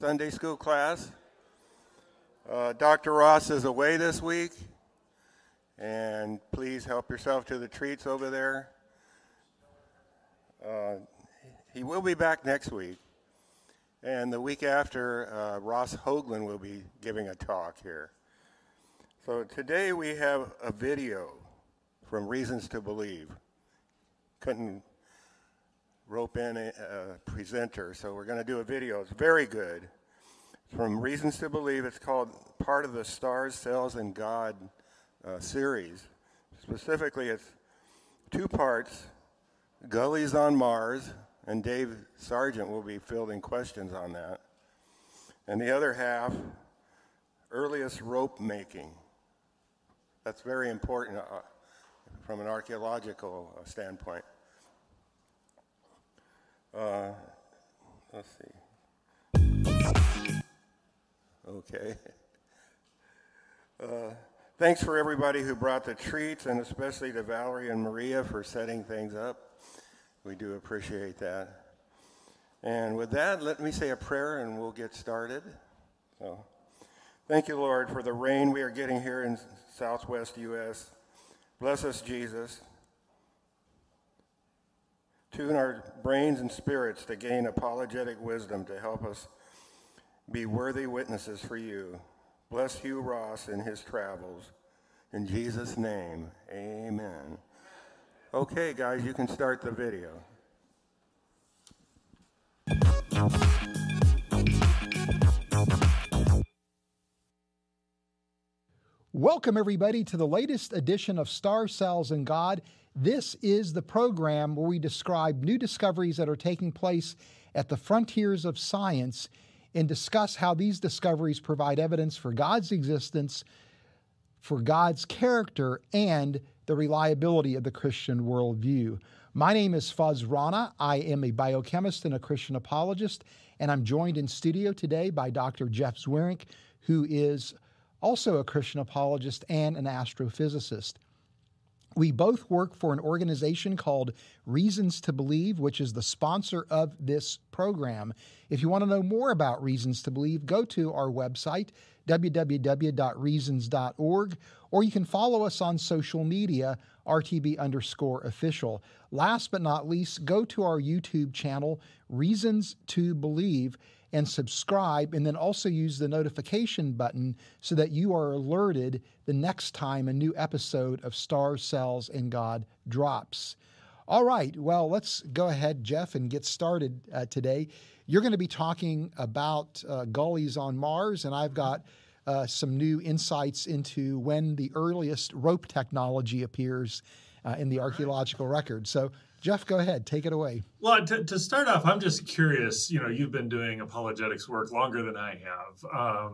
Sunday school class. Dr. Ross is away this week, and please help yourself to the treats over there. He will be back next week, and the week after, Ross Hoagland will be giving a talk here. So today we have a video from Reasons to Believe. Couldn't rope in a presenter, so we're going to do a video. It's very good. From Reasons to Believe. It's called part of the Stars, Cells, and God series. Specifically, it's 2 parts, Gullies on Mars, and Dave Sargent will be fielding questions on that. And the other half, earliest rope making. That's very important from an archaeological standpoint. Let's see. Okay. Thanks for everybody who brought the treats, and especially to Valerie and Maria for setting things up. We do appreciate that. And with that, let me say a prayer and we'll get started. So, thank you, Lord, for the rain we are getting here in Southwest U.S. Bless us, Jesus. Tune our brains and spirits to gain apologetic wisdom to help us be worthy witnesses for you. Bless Hugh Ross in his travels. In Jesus' name, amen. Okay, guys, you can start the video. Welcome, everybody, to the latest edition of Stars, Cells, and God. This is the program where we describe new discoveries that are taking place at the frontiers of science and discuss how these discoveries provide evidence for God's existence, for God's character, and the reliability of the Christian worldview. My name is Fuz Rana. I am a biochemist and a Christian apologist, and I'm joined in studio today by Dr. Jeff Zweerink, who is also a Christian apologist and an astrophysicist. We both work for an organization called Reasons to Believe, which is the sponsor of this program. If you want to know more about Reasons to Believe, go to our website, www.reasons.org, or you can follow us on social media, RTB_official. Last but not least, go to our YouTube channel, Reasons to Believe, and subscribe, and then also use the notification button so that you are alerted the next time a new episode of Stars, Cells, and God drops. All right, well, let's go ahead, Jeff, and get started today. You're going to be talking about gullies on Mars, and I've got some new insights into when the earliest rope technology appears in the archaeological record. So, Jeff, go ahead. Take it away. Well, to start off, I'm just curious. You know, you've been doing apologetics work longer than I have.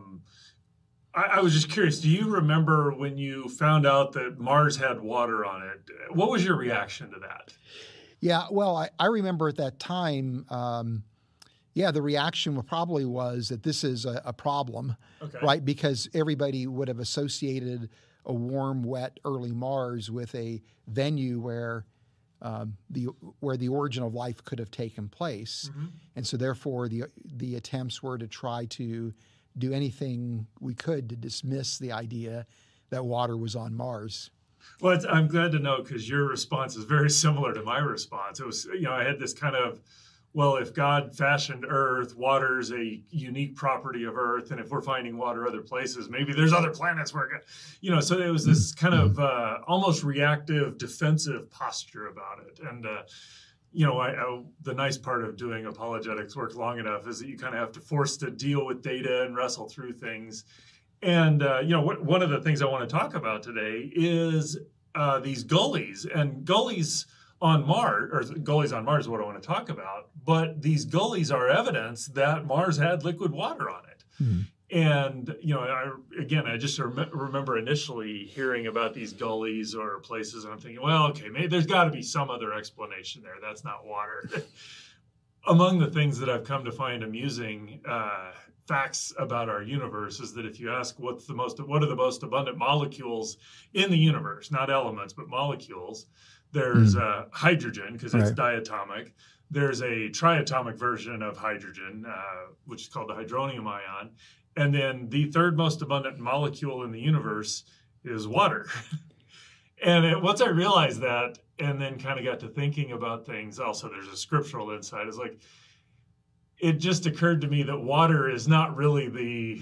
I was just curious. Do you remember when you found out that Mars had water on it? What was your reaction to that? Yeah, well, I remember at that time, the reaction probably was that this is a problem, right? Because everybody would have associated a warm, wet, early Mars with a venue where the origin of life could have taken place. Mm-hmm. And so therefore the attempts were to try to do anything we could to dismiss the idea that water was on Mars. Well, I'm glad to know, because your response is very similar to my response. It was, I had this kind of, well, if God fashioned Earth, water's a unique property of Earth, and if we're finding water other places, maybe there's other planets where, so it was this kind of almost reactive, defensive posture about it. And, the nice part of doing apologetics work long enough is that you kind of have to force to deal with data and wrestle through things. And, one of the things I want to talk about today is these gullies. And gullies on Mars, or gullies on Mars is what I want to talk about, but these gullies are evidence that Mars had liquid water on it. Mm-hmm. And, I just remember initially hearing about these gullies or places, and I'm thinking, well, okay, maybe there's got to be some other explanation there. That's not water. Among the things that I've come to find amusing facts about our universe is that if you ask what are the most abundant molecules in the universe, not elements, but molecules, there's hydrogen, because it's diatomic. there's a triatomic version of hydrogen, which is called the hydronium ion. And then the third most abundant molecule in the universe is water. And once I realized that, and then kind of got to thinking about things, also there's a scriptural insight. It's like, it just occurred to me that water is not really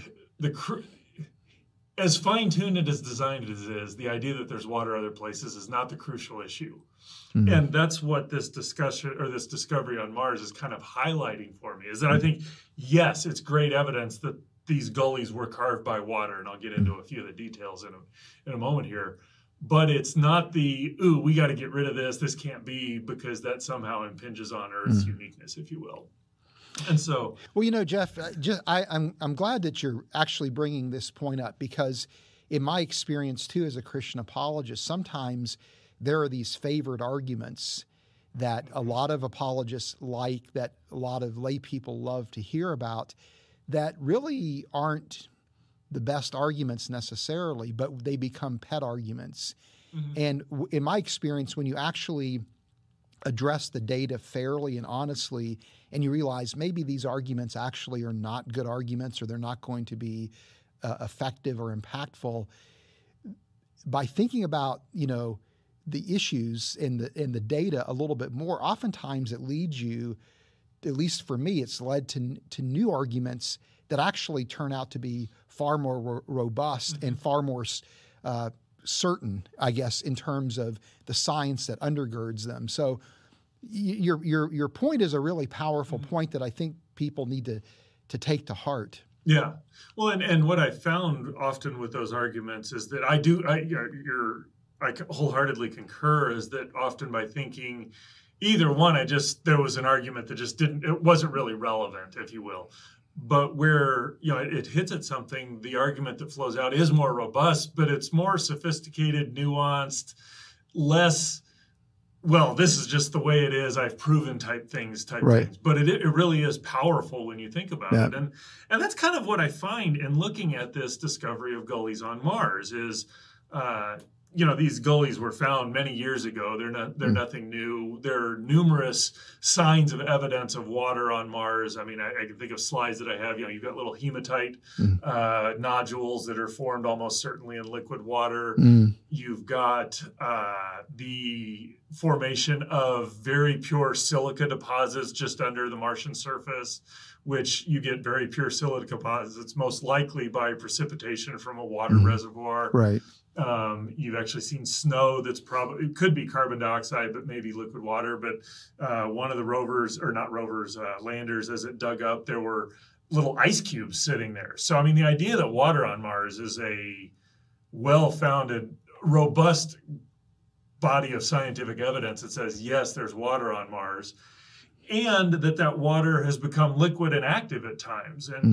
as fine-tuned and as designed as it is, the idea that there's water other places is not the crucial issue. Mm-hmm. And that's what this discussion or this discovery on Mars is kind of highlighting for me, is that I think, yes, it's great evidence that these gullies were carved by water, and I'll get into a few of the details in a moment here. But it's not we got to get rid of this. This can't be, because that somehow impinges on Earth's uniqueness, if you will. And so, well, Jeff, I'm glad that you're actually bringing this point up, because in my experience too, as a Christian apologist, sometimes there are these favored arguments that a lot of apologists like, that a lot of lay people love to hear about, that really aren't the best arguments necessarily, but they become pet arguments. Mm-hmm. And in my experience, when you actually address the data fairly and honestly, and you realize maybe these arguments actually are not good arguments, or they're not going to be effective or impactful, by thinking about, the issues in the data a little bit more, oftentimes it leads you, at least for me, it's led to new arguments that actually turn out to be far more robust and far more certain, I guess, in terms of the science that undergirds them. So your point is a really powerful point that I think people need to take to heart. Yeah. Well, and what I found often with those arguments is that I wholeheartedly concur, is that often by thinking either one, there was an argument that it wasn't really relevant, if you will. But where, it hits at something, the argument that flows out is more robust, but it's more sophisticated, nuanced, less, well, this is just the way it is, I've proven type things. But it really is powerful when you think about it. And that's kind of what I find in looking at this discovery of gullies on Mars is, these gullies were found many years ago. They're nothing new. There are numerous signs of evidence of water on Mars. I mean, I can think of slides that I have. You've got little hematite nodules that are formed almost certainly in liquid water. You've got the formation of very pure silica deposits just under the Martian surface, which you get very pure silica deposits most likely by precipitation from a water reservoir. Right. You've actually seen snow that's it could be carbon dioxide, but maybe liquid water. But one of the landers, as it dug up, there were little ice cubes sitting there. So, I mean, the idea that water on Mars is a well-founded, robust body of scientific evidence that says, yes, there's water on Mars, and that water has become liquid and active at times. And,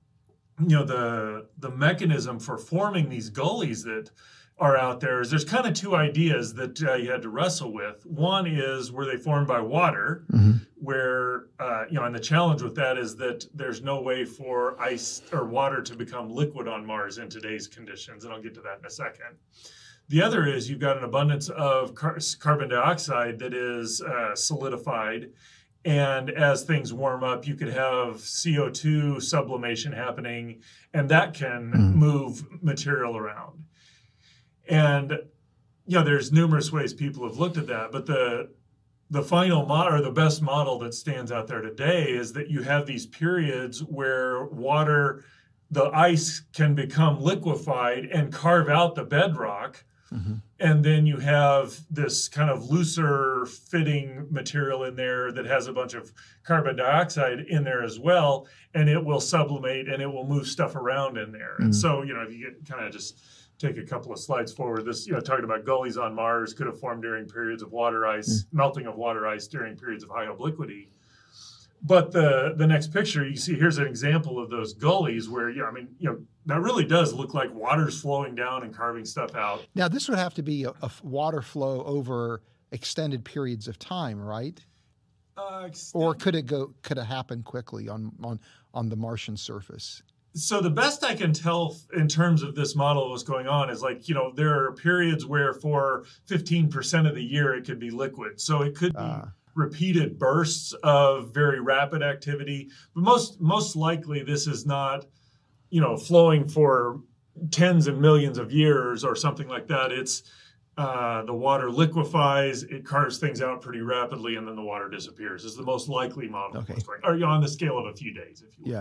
the mechanism for forming these gullies that are out there is there's kind of two ideas that you had to wrestle with. One is, were they formed by water, where, and the challenge with that is that there's no way for ice or water to become liquid on Mars in today's conditions. And I'll get to that in a second. The other is you've got an abundance of carbon dioxide that is solidified. And as things warm up, you could have CO2 sublimation happening, and that can move material around. And, there's numerous ways people have looked at that. But the final model, or the best model that stands out there today, is that you have these periods where the ice can become liquefied and carve out the bedrock. And then you have this kind of looser fitting material in there that has a bunch of carbon dioxide in there as well, and it will sublimate and it will move stuff around in there. And so, if you kind of just take a couple of slides forward, this, talking about gullies on Mars could have formed during periods of water ice, melting of water ice during periods of high obliquity. But the next picture, you see, here's an example of those gullies where, that really does look like water's flowing down and carving stuff out. Now, this would have to be a water flow over extended periods of time, right? Or could it happen quickly on the Martian surface? So the best I can tell in terms of this model of what's going on is there are periods where for 15% of the year it could be liquid. So it could be repeated bursts of very rapid activity. But most likely this is not, flowing for tens of millions of years or something like that. It's the water liquefies, it carves things out pretty rapidly, and then the water disappears. Is the most likely model. Okay. Or on the scale of a few days, if you will. Yeah.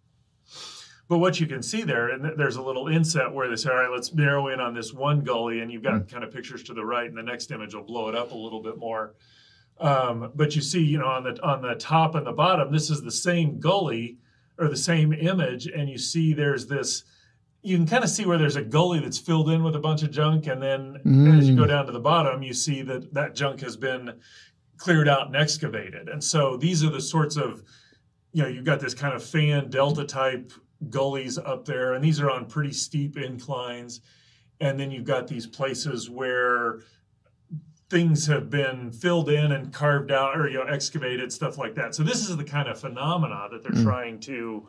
But what you can see there, and there's a little inset where they say, all right, let's narrow in on this one gully, and you've got kind of pictures to the right, and the next image will blow it up a little bit more. But you see, on the top and the bottom, this is the same gully or the same image, and you see there's this, you can kind of see where there's a gully that's filled in with a bunch of junk, and then as you go down to the bottom, you see that junk has been cleared out and excavated. And so these are the sorts of, you've got this kind of fan delta type gullies up there, and these are on pretty steep inclines. And then you've got these places where things have been filled in and carved out or excavated, stuff like that. So this is the kind of phenomena that they're trying to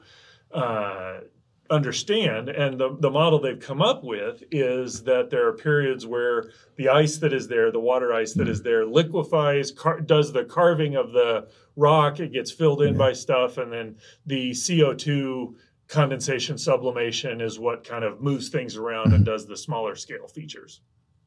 understand. And the model they've come up with is that there are periods where the ice that is there, the water ice that is there, liquefies, does the carving of the rock, it gets filled in by stuff, and then the CO2 condensation sublimation is what kind of moves things around and does the smaller scale features.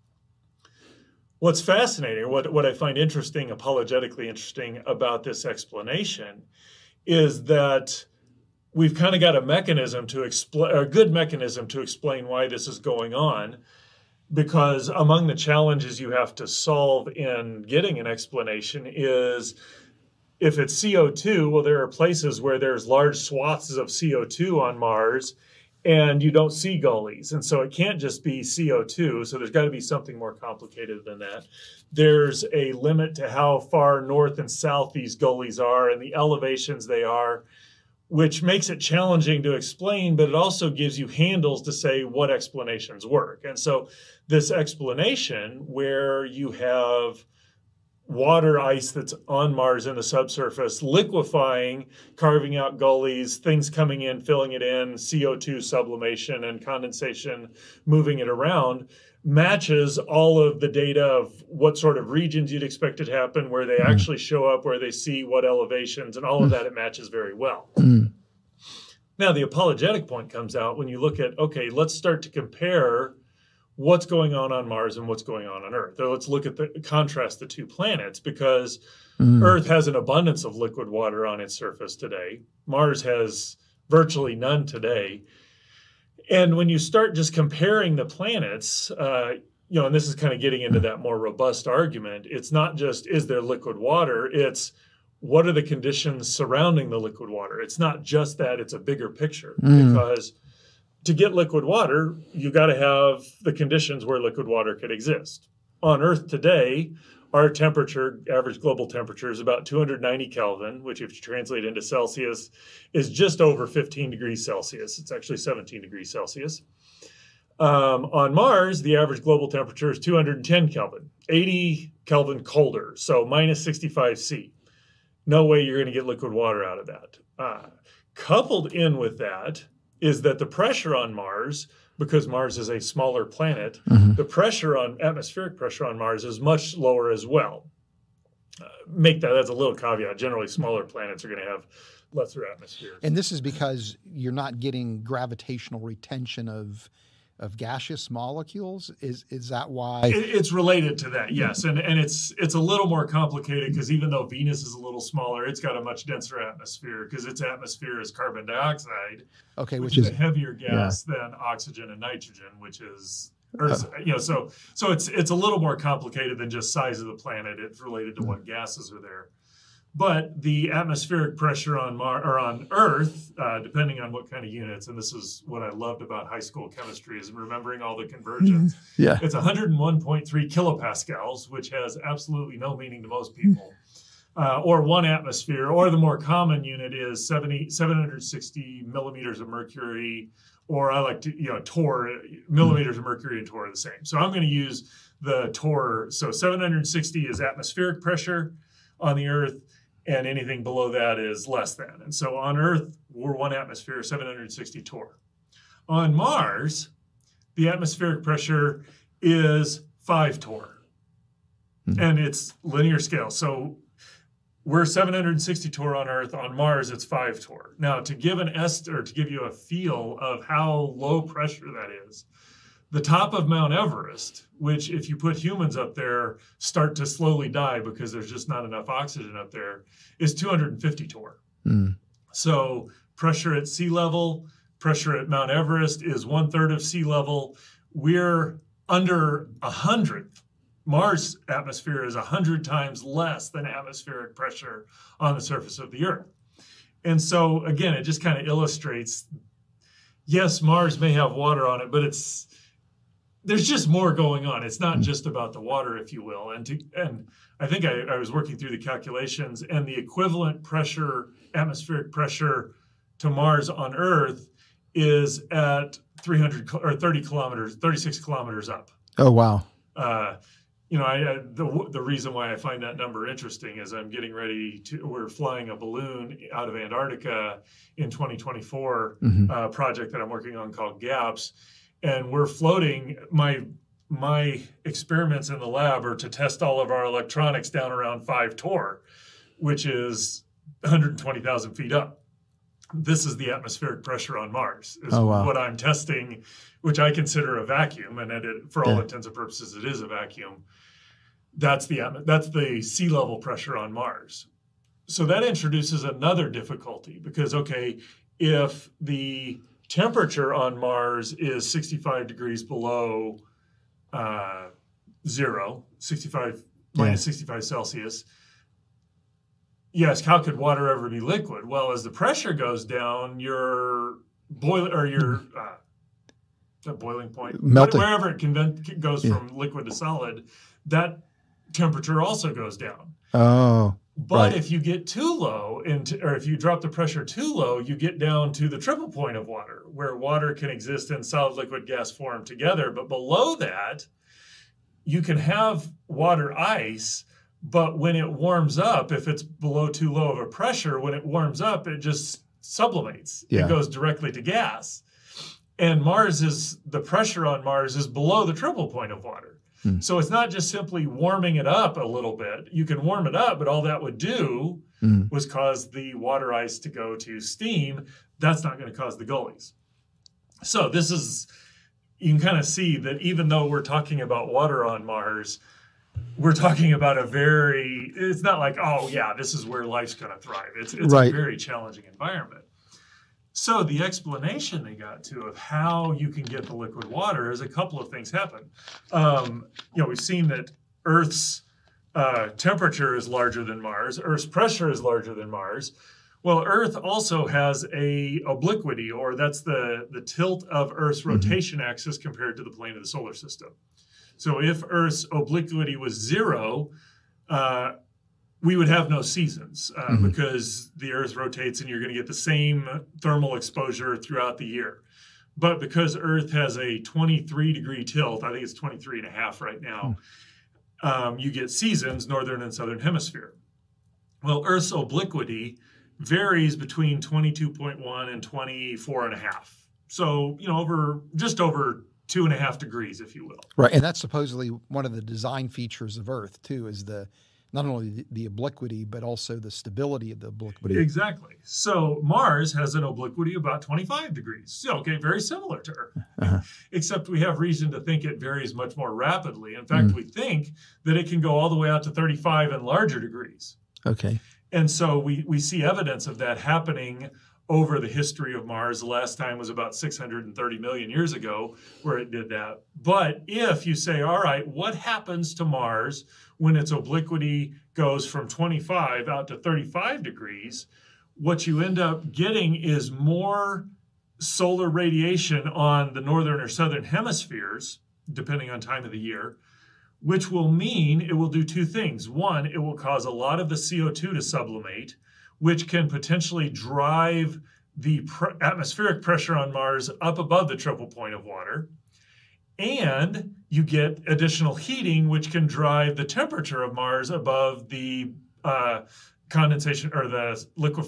What's fascinating, what I find interesting, apologetically interesting about this explanation is that we've kind of got a mechanism to explain, a good mechanism to explain why this is going on, because among the challenges you have to solve in getting an explanation is if it's CO2, well, there are places where there's large swaths of CO2 on Mars and you don't see gullies. And so it can't just be CO2. So there's got to be something more complicated than that. There's a limit to how far north and south these gullies are and the elevations they are, which makes it challenging to explain, but it also gives you handles to say what explanations work. And so this explanation where you have water ice that's on Mars in the subsurface, liquefying, carving out gullies, things coming in, filling it in, CO2 sublimation and condensation, moving it around, matches all of the data of what sort of regions you'd expect it to happen, where they actually show up, where they see what elevations, and all of that, it matches very well. Now, the apologetic point comes out when you look at, okay, let's start to compare what's going on Mars and what's going on Earth. So let's look at contrast the two planets, because Earth has an abundance of liquid water on its surface today. Mars has virtually none today. And when you start just comparing the planets, and this is kind of getting into that more robust argument, it's not just, is there liquid water? It's, what are the conditions surrounding the liquid water? It's not just that, it's a bigger picture, because to get liquid water, you got to have the conditions where liquid water could exist. On Earth today, our temperature, average global temperature, is about 290 Kelvin, which if you translate into Celsius is just over 15 degrees Celsius. It's actually 17 degrees Celsius. On Mars, the average global temperature is 210 Kelvin, 80 Kelvin colder, so minus 65 C. No way you're going to get liquid water out of that. Coupled in with that is that the pressure on Mars, because Mars is a smaller planet, the atmospheric pressure on Mars is much lower as well. That's a little caveat. Generally, smaller planets are going to have lesser atmospheres. And this is because you're not getting gravitational retention of gaseous molecules? Is that why? It's related to that, yes. And it's a little more complicated, because even though Venus is a little smaller, it's got a much denser atmosphere, because its atmosphere is carbon dioxide, which is a heavier gas than oxygen and nitrogen, which is Earth. So it's a little more complicated than just size of the planet. It's related to what gases are there. But the atmospheric pressure on Earth, depending on what kind of units, and this is what I loved about high school chemistry, is remembering all the conversions. It's 101.3 kilopascals, which has absolutely no meaning to most people, or 1 atmosphere, or the more common unit is 760 millimeters of mercury, or I like to, torr, millimeters of mercury and torr are the same. So I'm going to use the torr. So 760 is atmospheric pressure on the Earth, and anything below that is less than. And so on Earth, we're 1 atmosphere, 760 torr. On Mars, the atmospheric pressure is 5 torr. And it's linear scale. So we're 760 torr on Earth. On Mars, it's 5 torr. Now, to give to give you a feel of how low pressure that is, the top of Mount Everest, which if you put humans up there, start to slowly die because there's just not enough oxygen up there, is 250 torr. So pressure at sea level, pressure at Mount Everest is 1/3 of sea level. We're under 100th. Mars' atmosphere is 100 times less than atmospheric pressure on the surface of the Earth. And so, again, it just kind of illustrates, yes, Mars may have water on it, but there's just more going on. It's not just about the water, if you will. And I think I was working through the calculations, and the equivalent pressure, atmospheric pressure to Mars on Earth is at 36 kilometers up. Oh, wow. The reason why I find that number interesting is we're flying a balloon out of Antarctica in 2024, a project that I'm working on called GAPS. And we're floating, my experiments in the lab are to test all of our electronics down around 5 torr, which is 120,000 feet up. This is the atmospheric pressure on Mars, is what I'm testing, which I consider a vacuum, and for all intents and purposes, it is a vacuum. That's the sea level pressure on Mars. So that introduces another difficulty because, okay, if the temperature on Mars is 65 degrees below zero, minus 65 Celsius. Yes, how could water ever be liquid? Well, as the pressure goes down, your boiling point, melting, wherever it goes from liquid to solid, that temperature also goes down. Oh. But if you get too low, or if you drop the pressure too low, you get down to the triple point of water, where water can exist in solid, liquid, gas form together. But below that, you can have water ice, but when it warms up, if it's below too low of a pressure, when it warms up, it just sublimates. Yeah. It goes directly to gas. And the pressure on Mars is below the triple point of water. So it's not just simply warming it up a little bit. You can warm it up, but all that would do was cause the water ice to go to steam. That's not going to cause the gullies. So you can kind of see that even though we're talking about water on Mars, we're talking about it's not like, oh yeah, this is where life's going to thrive. It's a very challenging environment. So the explanation they got to of how you can get the liquid water is a couple of things happen. We've seen that Earth's temperature is larger than Mars. Earth's pressure is larger than Mars. Well, Earth also has a obliquity, or that's the tilt of Earth's rotation axis compared to the plane of the solar system. So if Earth's obliquity was 0, we would have no seasons because the Earth rotates and you're going to get the same thermal exposure throughout the year. But because Earth has a 23-degree tilt, I think it's 23.5 right now, you get seasons, northern and southern hemisphere. Well, Earth's obliquity varies between 22.1 and 24.5. So, just over 2.5 degrees, if you will. Right, and that's supposedly one of the design features of Earth, too, is not only the obliquity, but also the stability of the obliquity. Exactly. So Mars has an obliquity of about 25 degrees. So, okay, very similar to Earth, except we have reason to think it varies much more rapidly. In fact, we think that it can go all the way out to 35 and larger degrees. Okay. And so we see evidence of that happening over the history of Mars. The last time was about 630 million years ago where it did that. But if you say, all right, what happens to Mars when its obliquity goes from 25 out to 35 degrees, what you end up getting is more solar radiation on the northern or southern hemispheres, depending on time of the year, which will mean it will do two things. One, it will cause a lot of the CO2 to sublimate, which can potentially drive the atmospheric pressure on Mars up above the triple point of water. And you get additional heating, which can drive the temperature of Mars above the condensation or the liquid.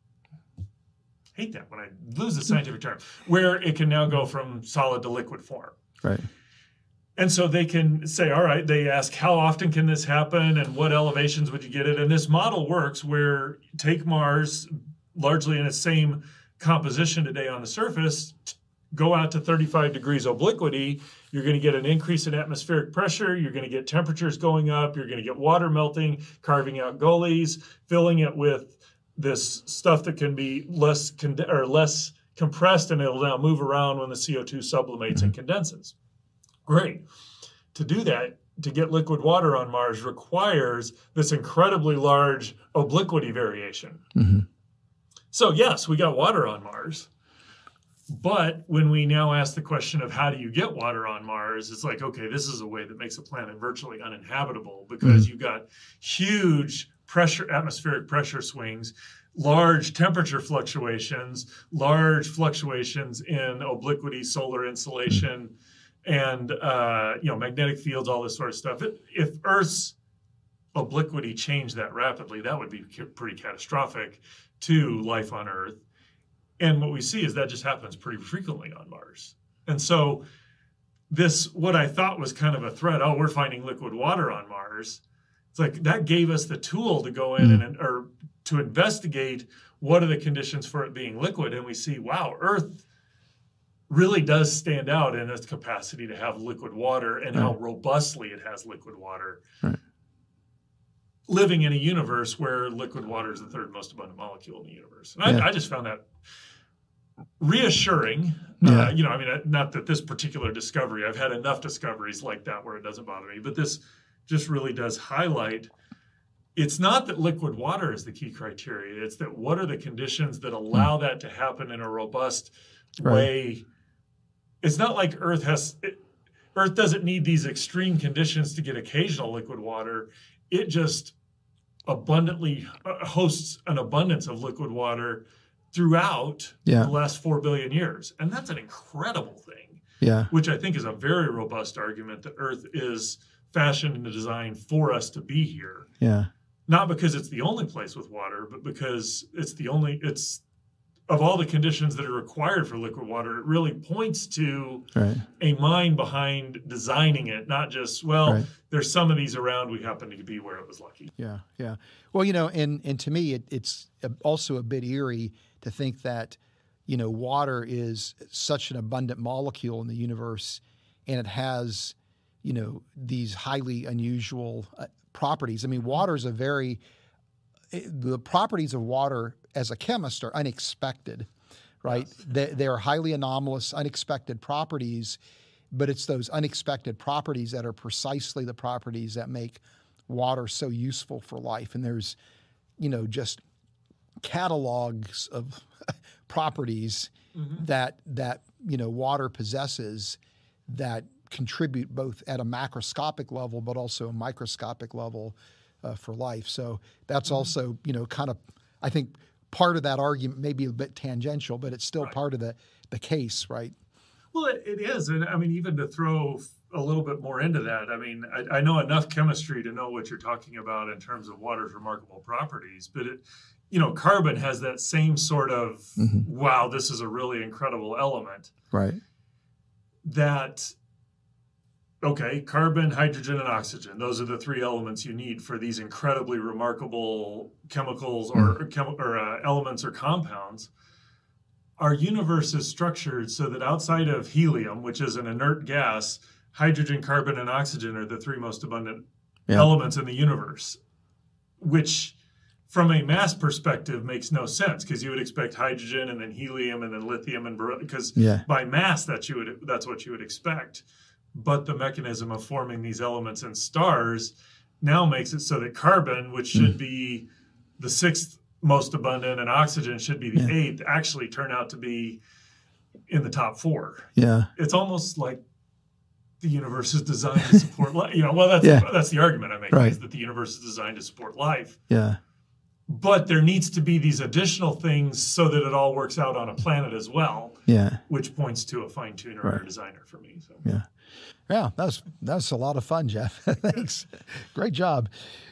Hate that when I lose the scientific term, where it can now go from solid to liquid form. Right. And so they can say, all right, they ask, how often can this happen and what elevations would you get it? And this model works where take Mars, largely in its same composition today on the surface, go out to 35 degrees obliquity, you're going to get an increase in atmospheric pressure, you're going to get temperatures going up, you're going to get water melting, carving out gullies, filling it with this stuff that can be less compressed, and it'll now move around when the CO2 sublimates and condenses. Great. To do that, to get liquid water on Mars requires this incredibly large obliquity variation. So yes, we got water on Mars. But when we now ask the question of how do you get water on Mars, it's like, okay, this is a way that makes a planet virtually uninhabitable because you've got huge atmospheric pressure swings, large temperature fluctuations, large fluctuations in obliquity, solar insolation, and magnetic fields, all this sort of stuff. If Earth's obliquity changed that rapidly, that would be pretty catastrophic to life on Earth. And what we see is that just happens pretty frequently on Mars. And so what I thought was kind of a threat, we're finding liquid water on Mars. It's like that gave us the tool to go in or to investigate what are the conditions for it being liquid. And we see, wow, Earth really does stand out in its capacity to have liquid water and how robustly it has liquid water. Living in a universe where liquid water is the third most abundant molecule in the universe. And I just found that reassuring. Not that this particular discovery, I've had enough discoveries like that where it doesn't bother me, but this just really does highlight, it's not that liquid water is the key criteria, it's that what are the conditions that allow that to happen in a robust way. It's not like Earth doesn't need these extreme conditions to get occasional liquid water. It just abundantly hosts an abundance of liquid water throughout the last 4 billion years. And that's an incredible thing, which I think is a very robust argument that Earth is fashioned and designed for us to be here. Not because it's the only place with water, but because it's of all the conditions that are required for liquid water, it really points to a mind behind designing it, not just, there's some of these around, we happen to be where it was lucky. Well, and to me, it's also a bit eerie to think that, water is such an abundant molecule in the universe, and it has, these highly unusual properties. I mean, the properties of water as a chemist are unexpected, right? They are highly anomalous, unexpected properties, but it's those unexpected properties that are precisely the properties that make water so useful for life. And there's, just catalogs of properties that water possesses that contribute both at a macroscopic level, but also a microscopic level for life. So that's also, kind of, I think, part of that argument may be a bit tangential, but it's still part of the case, right? Well, it is. And I mean, even to throw a little bit more into that, I mean, I know enough chemistry to know what you're talking about in terms of water's remarkable properties, but carbon has that same sort of, wow, this is a really incredible element. Right. Carbon, hydrogen, and oxygen. Those are the three elements you need for these incredibly remarkable chemicals or elements or compounds. Our universe is structured so that outside of helium, which is an inert gas, hydrogen, carbon, and oxygen are the three most abundant elements in the universe, which from a mass perspective makes no sense because you would expect hydrogen and then helium and then lithium and beryllium, because by mass that's what you would expect. But the mechanism of forming these elements in stars now makes it so that carbon, which should be the sixth most abundant, and oxygen should be the eighth, actually turn out to be in the top four. It's almost like the universe is designed to support life. That's the argument I make, is that the universe is designed to support life. But there needs to be these additional things so that it all works out on a planet as well. Which points to a fine tuner or a designer for me. So. Yeah, that's a lot of fun, Jeff. Thanks. Great job.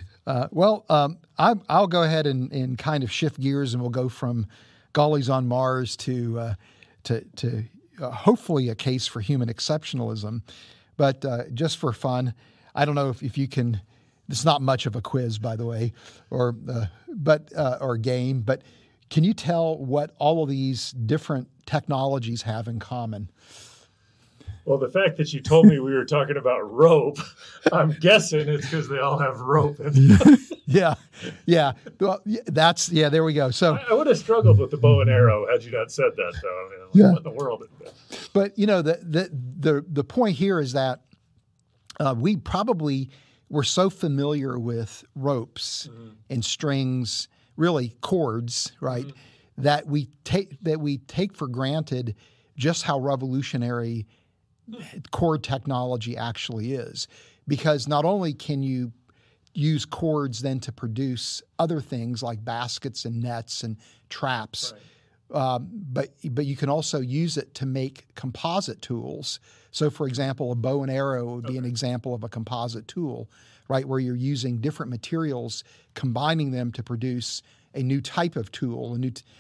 I'll go ahead and kind of shift gears, and we'll go from gullies on Mars to hopefully a case for human exceptionalism. But just for fun, I don't know if you can. It's not much of a quiz, by the way, or game. But can you tell what all of these different technologies have in common? Well, the fact that you told me we were talking about rope, I'm guessing it's because they all have rope in them. Yeah. Well, there we go. So I would have struggled with the bow and arrow had you not said that, though. I mean, what in the world? But the point here is that we probably were so familiar with ropes and strings, really cords, right? That we take for granted just how revolutionary cord technology actually is, because not only can you use cords then to produce other things like baskets and nets and traps, but you can also use it to make composite tools. So, for example, a bow and arrow would be an example of a composite tool, right, where you're using different materials, combining them to produce a new type of tool,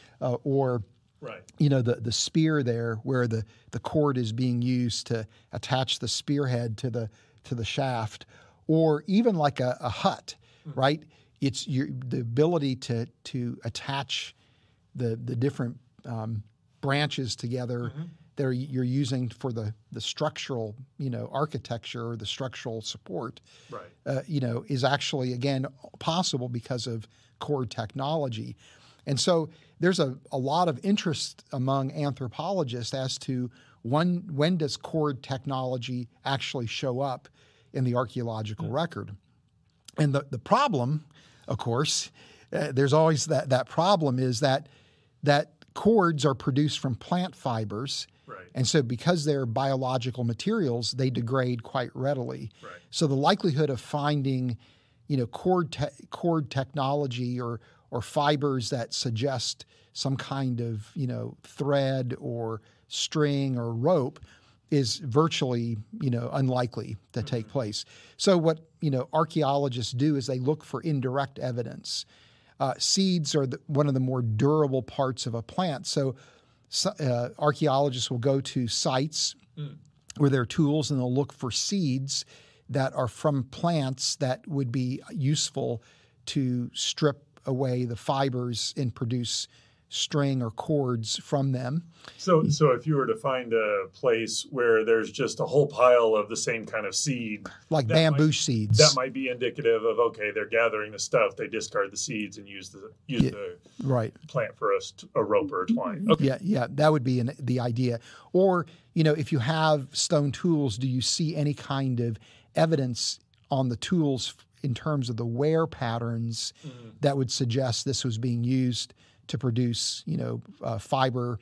the spear there, where the cord is being used to attach the spearhead to the shaft, or even like a hut, right? It's the ability to attach the different branches together that you're using for the structural, architecture or the structural support, is actually, again, possible because of cord technology. And so there's a lot of interest among anthropologists as to when does cord technology actually show up in the archaeological record. And the problem, of course, there's always that problem is that cords are produced from plant fibers. Right. And so because they're biological materials, they degrade quite readily. Right. So the likelihood of finding, cord technology or fibers that suggest some kind of, thread or string or rope is virtually, unlikely to take place. So what, archaeologists do is they look for indirect evidence. Seeds are one of the more durable parts of a plant. So archaeologists will go to sites where there are tools, and they'll look for seeds that are from plants that would be useful to strip away the fibers and produce string or cords from them. So if you were to find a place where there's just a whole pile of the same kind of seed, like bamboo seeds, that might be indicative of, okay, they're gathering the stuff, they discard the seeds and use the plant for a rope or a twine. Okay. Yeah, that would be the idea. Or, if you have stone tools, do you see any kind of evidence on the tools in terms of the wear patterns that would suggest this was being used to produce, fiber,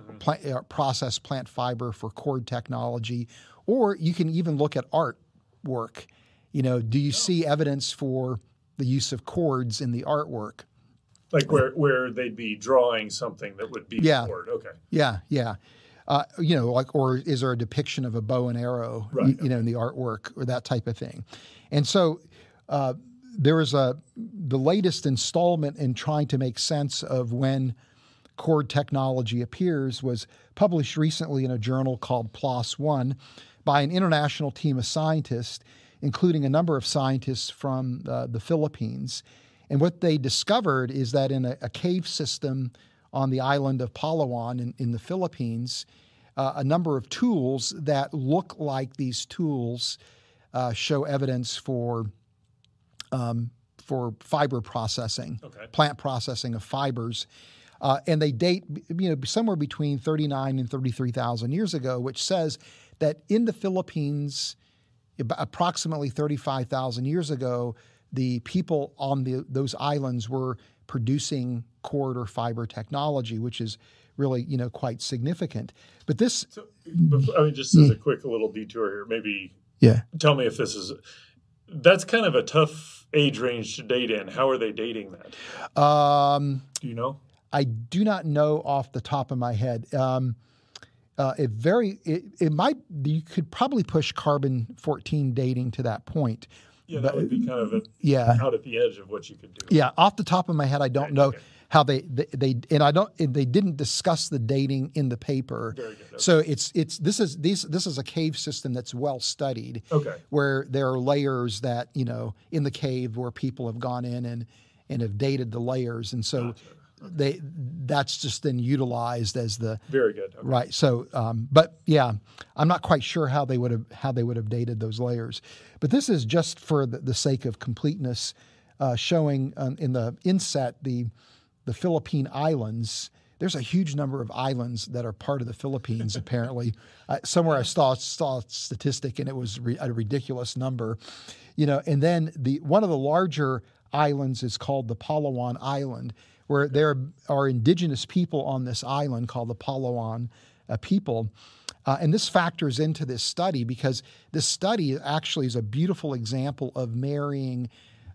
process plant fiber for cord technology? Or you can even look at artwork. Do you see evidence for the use of cords in the artwork? Like where they'd be drawing something that would be cord. Okay. Yeah. Or is there a depiction of a bow and arrow, in the artwork or that type of thing? And so there was the latest installment in trying to make sense of when cord technology appears was published recently in a journal called PLOS One by an international team of scientists, including a number of scientists from the Philippines. And what they discovered is that in a cave system on the island of Palawan in the Philippines, a number of tools that look like these tools show evidence for fiber processing, plant processing of fibers. And they date, somewhere between 39 and 33,000 years ago, which says that in the Philippines, approximately 35,000 years ago, the people on those islands were producing cord or fiber technology, which is really, quite significant. But this... So, just as a quick little detour here, maybe tell me if this is... That's kind of a tough age range to date in. How are they dating that? Do you know? I do not know off the top of my head. It might, you could probably push carbon-14 dating to that point. Yeah, that would be kind of out at the edge of what you could do. Yeah, off the top of my head, I don't know how they and they didn't discuss the dating in the paper. Very good. Okay. So this is a cave system that's well studied. Okay. Where there are layers that in the cave where people have gone in and have dated the layers, and so. Gotcha. That's just then utilized as the very good. Okay. Right. So, but yeah, I'm not quite sure how they would have dated those layers, but this is just for the sake of completeness, showing in the inset the Philippine Islands. There's a huge number of islands that are part of the Philippines. Apparently, somewhere I saw a statistic, and it was a ridiculous number, And then one of the larger islands is called the Palawan Island, where there are indigenous people on this island called the Palawan people. And this factors into this study because this study actually is a beautiful example of marrying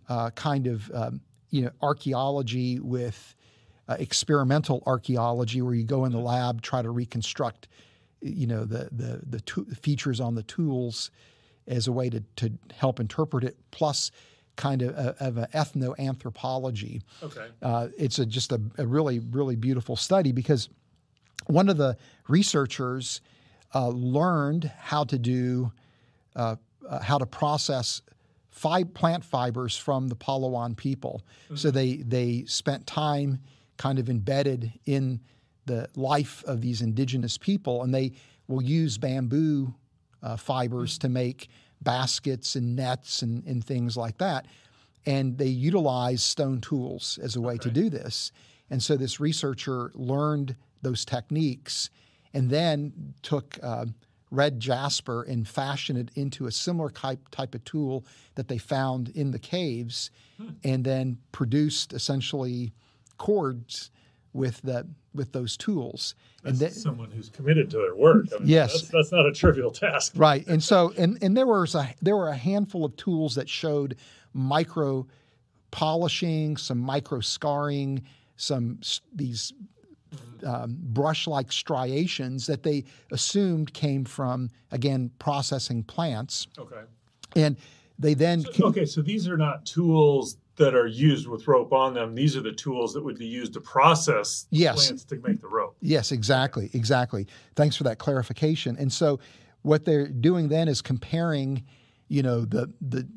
archaeology with experimental archaeology, where you go in the lab, try to reconstruct, the features on the tools as a way to help interpret it, plus kind of an ethnoanthropology. Okay. It's just a really, really beautiful study because one of the researchers learned how to process plant fibers from the Palawan people. Mm-hmm. So they spent time kind of embedded in the life of these indigenous people, and they will use bamboo fibers to make baskets and nets and things like that. And they utilize stone tools as a way to do this. And so this researcher learned those techniques and then took red jasper and fashioned it into a similar type of tool that they found in the caves, and then produced essentially cords with those tools. That's someone who's committed to their work. I mean, yes, that's not a trivial task. Right, and so and there were a handful of tools that showed micro polishing, some micro scarring, these brush-like striations that they assumed came from, again, processing plants. Okay. And they then so these are not tools that are used with rope on them. These are the tools that would be used to process plants to make the rope. Yes, exactly. Thanks for that clarification. And so what they're doing then is comparing, the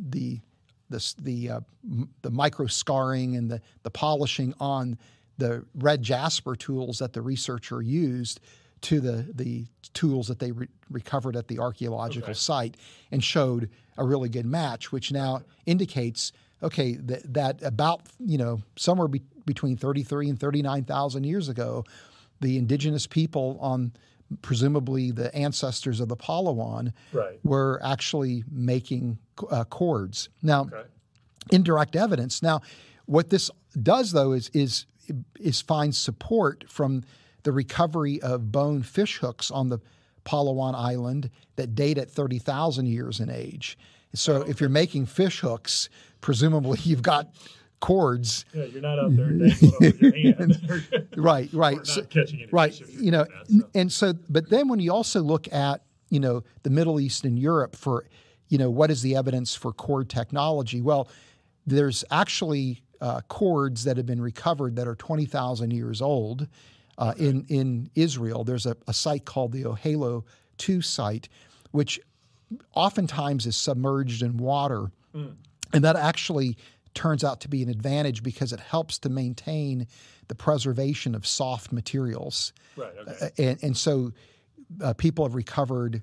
micro scarring and the polishing on the red jasper tools that the researcher used to the tools that they recovered at the archaeological site, and showed a really good match, which now indicates that about somewhere between 33 and 39,000 years ago, the indigenous people on presumably the ancestors of the Palawan were actually making cords. Now, indirect evidence. Now, what this does though is find support from the recovery of bone fish hooks on the Palawan Island that date at 30,000 years in age. So if you're making fish hooks, presumably you've got cords. Yeah, you're not out there dangling over your hand. Right. Or not catching any fish if you're doing that, and so, but then when you also look at, the Middle East and Europe for, what is the evidence for cord technology? Well, there's actually cords that have been recovered that are 20,000 years old in Israel. There's a site called the Ohelo 2 site, which oftentimes is submerged in water. And that actually turns out to be an advantage because it helps to maintain the preservation of soft materials. Right. Okay. And so people have recovered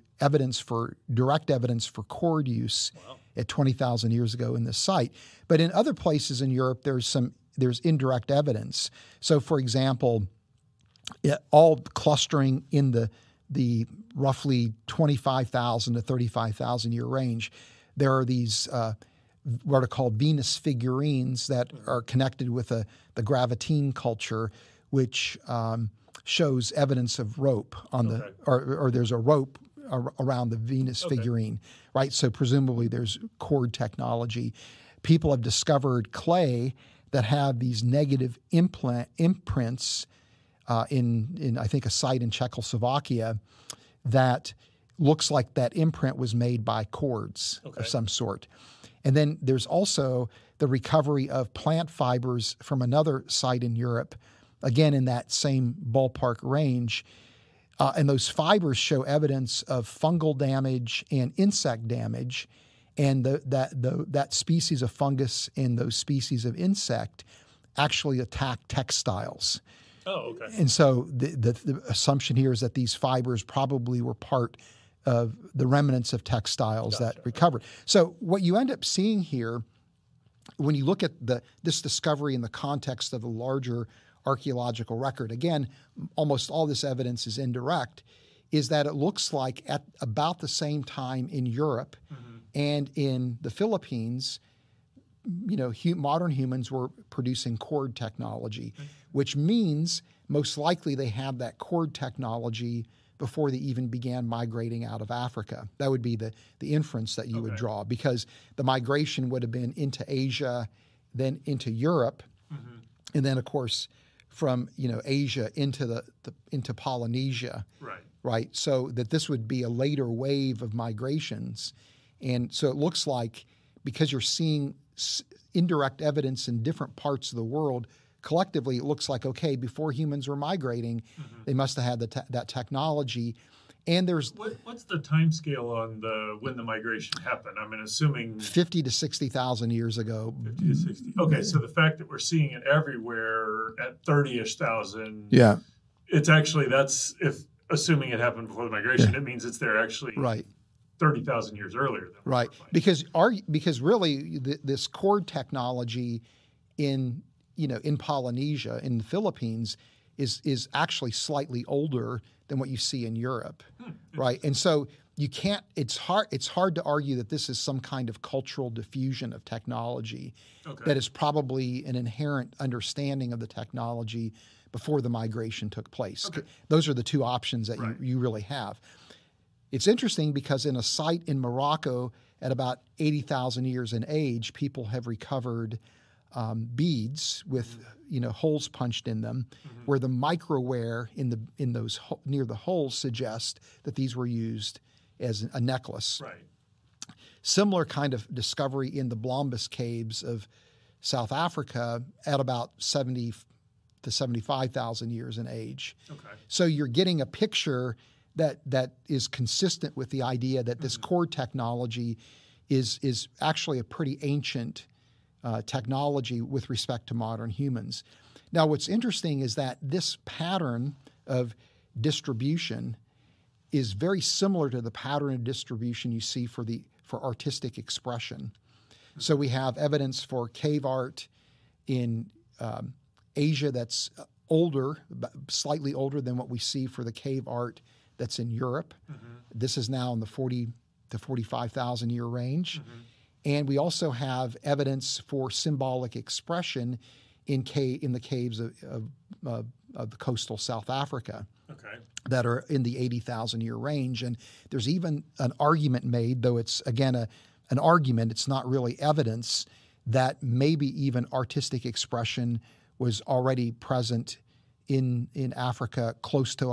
direct evidence for cord use at 20,000 years ago in this site. But in other places in Europe, there's indirect evidence. So, for example, all clustering in the roughly 25,000 to 35,000 year range, there are these what are called Venus figurines that are connected with the Gravitine culture, which shows evidence of rope on or there's a rope around the Venus figurine, right? So presumably there's cord technology. People have discovered clay that have these negative imprints in I think a site in Czechoslovakia that looks like that imprint was made by cords of some sort. And then there's also the recovery of plant fibers from another site in Europe, again in that same ballpark range. And those fibers show evidence of fungal damage and insect damage, and that species of fungus and those species of insect actually attack textiles. Oh, okay. And so the assumption here is that these fibers probably were part of the remnants of textiles that recovered. So what you end up seeing here, when you look at this discovery in the context of the larger archaeological record, again, almost all this evidence is indirect, is that it looks like at about the same time in Europe and in the Philippines, modern humans were producing cord technology, which means most likely they had that cord technology before they even began migrating out of Africa. That would be the inference that you would draw, because the migration would have been into Asia, then into Europe, and then of course from Asia into Polynesia. Right. So that this would be a later wave of migrations, and so it looks like because you're seeing indirect evidence in different parts of the world, collectively it looks like, okay, before humans were migrating, they must have had that technology. And there's what's the time scale on when the migration happened? I mean, assuming 50 to 60,000 years ago. 50 to 60. Okay, so the fact that we're seeing it everywhere at 30-ish thousand, it's actually, that's, if assuming it happened before the migration, it means it's there actually 30,000 years earlier than because really this cord technology in Polynesia, in the Philippines, is actually slightly older than what you see in Europe, right? And so it's hard to argue that this is some kind of cultural diffusion of technology that is probably an inherent understanding of the technology before the migration took place. Those are the two options that you really have. It's interesting because in a site in Morocco at about 80,000 years in age, people have recovered beads with holes punched in them, where the microwear in those near the holes suggest that these were used as a necklace. Similar kind of discovery in the Blombus caves of South Africa at about 70 to 75,000 years in age. So you're getting a picture that is consistent with the idea that this cord technology is actually a pretty ancient technology with respect to modern humans. Now, what's interesting is that this pattern of distribution is very similar to the pattern of distribution you see for artistic expression. So we have evidence for cave art in Asia that's older, slightly older than what we see for the cave art that's in Europe. This is now in the 40 to 45,000 year range. And we also have evidence for symbolic expression in the caves of the coastal South Africa that are in the 80,000 year range. And there's even an argument made, though it's, again, an argument, it's not really evidence, that maybe even artistic expression was already present in Africa close to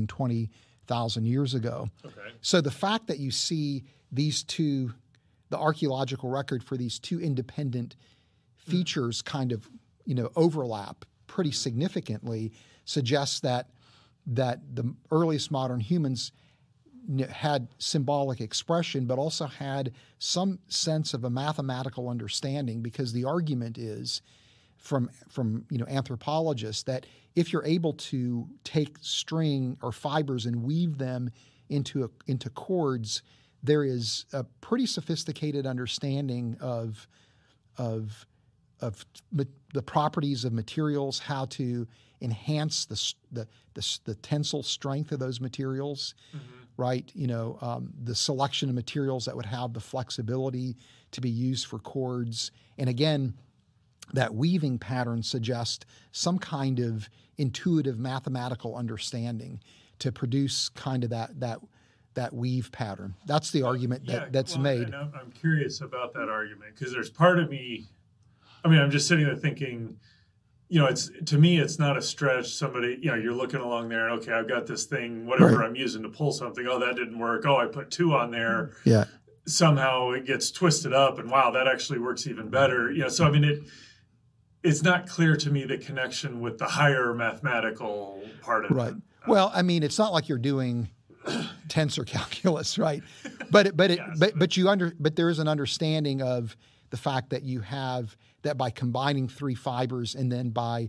120,000 years ago. So the fact that you see the archaeological record for these two independent features kind of, overlap pretty significantly suggests that the earliest modern humans had symbolic expression, but also had some sense of a mathematical understanding, because the argument is from anthropologists that if you're able to take string or fibers and weave them into cords, there is a pretty sophisticated understanding of the properties of materials, how to enhance the tensile strength of those materials, right? The selection of materials that would have the flexibility to be used for cords. And again, that weaving pattern suggests some kind of intuitive mathematical understanding to produce kind of that weave pattern. That's the argument that's made. And I'm curious about that argument, because there's part of me, I'm just sitting there thinking, to me, it's not a stretch. Somebody, you're looking along there, okay, I've got this thing, whatever I'm using to pull something. Oh, that didn't work. Oh, I put two on there. somehow it gets twisted up and wow, that actually works even better. So I mean, it's not clear to me the connection with the higher mathematical part of Right. it. Well, I mean, it's not like you're doing tensor calculus, right? But there is an understanding of the fact that you have that by combining three fibers and then by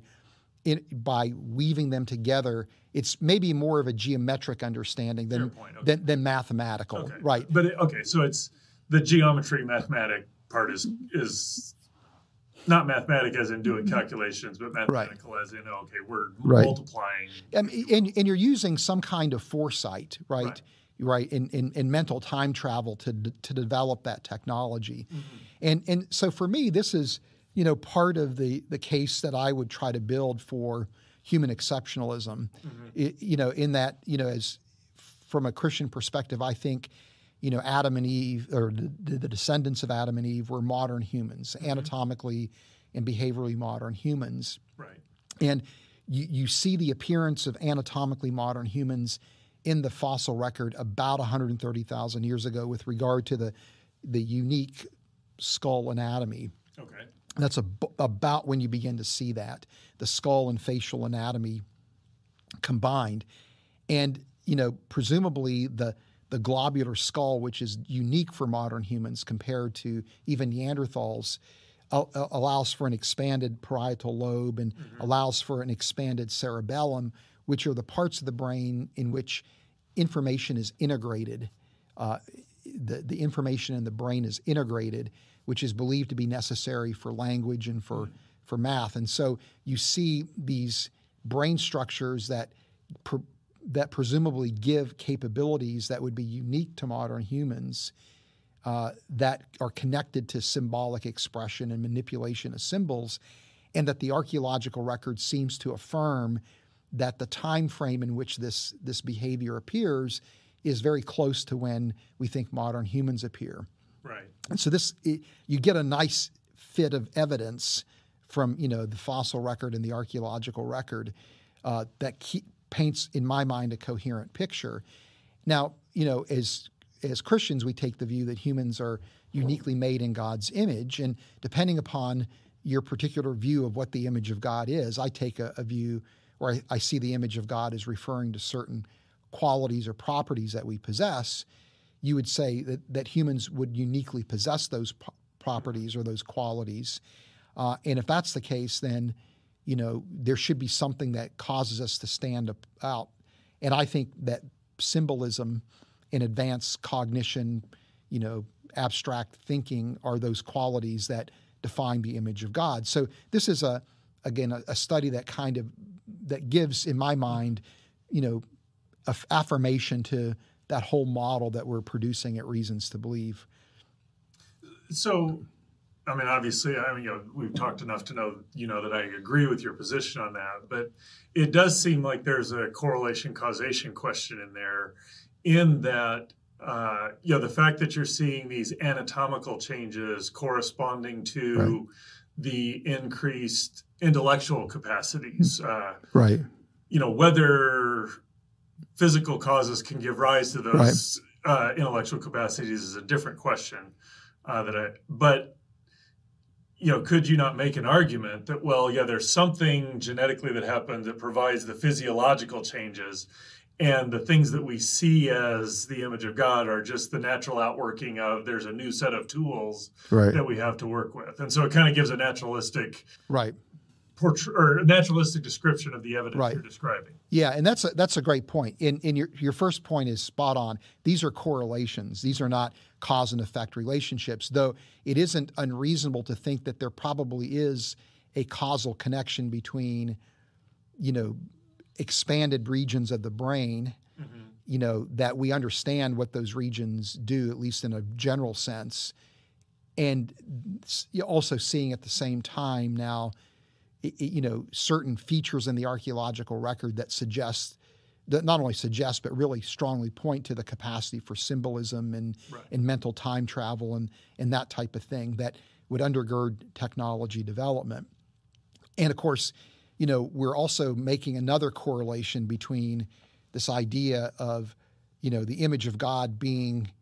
weaving them together, it's maybe more of a geometric understanding than mathematical, Okay. right? But so it's the geometry mathematic part is not mathematic as in doing calculations, but mathematical as in we're multiplying. And you're using some kind of foresight, right? Right, in mental time travel to develop that technology. And so for me, this is, part of the case that I would try to build for human exceptionalism, in that, as from a Christian perspective, I think, Adam and Eve, or the descendants of Adam and Eve, were modern humans, anatomically and behaviorally modern humans. Right. And you see the appearance of anatomically modern humans in the fossil record about 130,000 years ago with regard to the unique skull anatomy. Okay. That's about when you begin to see that, the skull and facial anatomy combined. And, presumably the globular skull, which is unique for modern humans compared to even Neanderthals, allows for an expanded parietal lobe and allows for an expanded cerebellum, which are the parts of the brain in which information is integrated. The information in the brain is integrated, which is believed to be necessary for language and for math. And so you see these brain structures that presumably give capabilities that would be unique to modern humans, that are connected to symbolic expression and manipulation of symbols, and that the archaeological record seems to affirm that the time frame in which this behavior appears is very close to when we think modern humans appear. Right. And so you get a nice fit of evidence from the fossil record and the archaeological record that paints, in my mind, a coherent picture. Now, as Christians, we take the view that humans are uniquely made in God's image, and depending upon your particular view of what the image of God is, I take a view where I see the image of God as referring to certain qualities or properties that we possess. You would say that humans would uniquely possess those properties or those qualities. And if that's the case, then, there should be something that causes us to stand out. And I think that symbolism and advanced cognition, abstract thinking are those qualities that define the image of God. So this is a study that gives, in my mind, affirmation to that whole model that we're producing at Reasons to Believe. So, I mean, obviously, we've talked enough to know, that I agree with your position on that, but it does seem like there's a correlation causation question in there, in that, the fact that you're seeing these anatomical changes corresponding to the increased intellectual capacities, whether physical causes can give rise to those intellectual capacities is a different question. Could you not make an argument that, there's something genetically that happens that provides the physiological changes, and the things that we see as the image of God are just the natural outworking of there's a new set of tools that we have to work with. And so it kind of gives a naturalistic naturalistic description of the evidence you're describing. Yeah, and that's a great point. In your first point is spot on. These are correlations. These are not cause and effect relationships, though it isn't unreasonable to think that there probably is a causal connection between, expanded regions of the brain, that we understand what those regions do, at least in a general sense, and also seeing at the same time now, certain features in the archaeological record that not only suggest, but really strongly point to the capacity for symbolism and mental time travel and that type of thing that would undergird technology development. And of course, we're also making another correlation between this idea of, the image of God being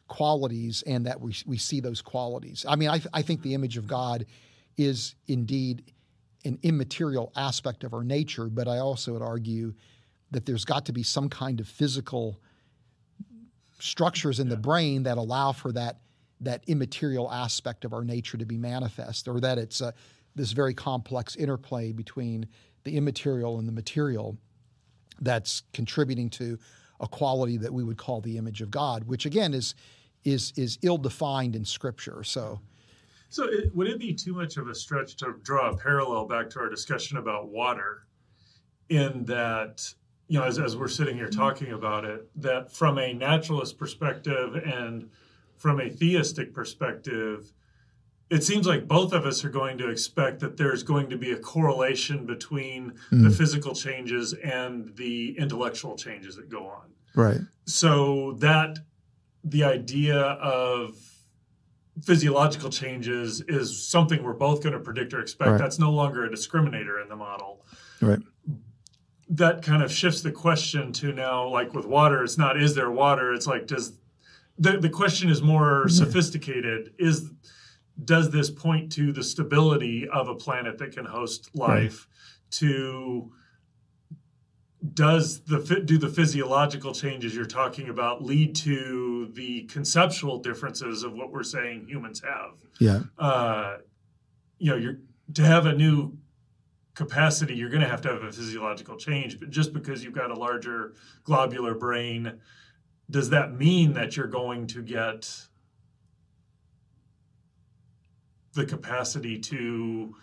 qualities and that we see those qualities. I mean, I think the image of God is indeed an immaterial aspect of our nature, but I also would argue that there's got to be some kind of physical structures in the brain that allow for that immaterial aspect of our nature to be manifest, or that it's this very complex interplay between the immaterial and the material that's contributing to a quality that we would call the image of God, which again is ill-defined in Scripture. So would it be too much of a stretch to draw a parallel back to our discussion about water, in that, you know, as we're sitting here talking about it, that from a naturalist perspective and from a theistic perspective, it seems like both of us are going to expect that there's going to be a correlation between the physical changes and the intellectual changes that go on. right, So that the idea of physiological changes is something we're both going to predict or expect. Right. That's no longer a discriminator in the model. right, That kind of shifts the question to now, like with water, it's not, is there water? It's like, the question is more sophisticated. Does this point to the stability of a planet that can host life? Right. Do the physiological changes you're talking about lead to the conceptual differences of what we're saying humans have? yeah, To have a new capacity, you're going to have a physiological change. But just because you've got a larger globular brain, does that mean that you're going to get the capacity to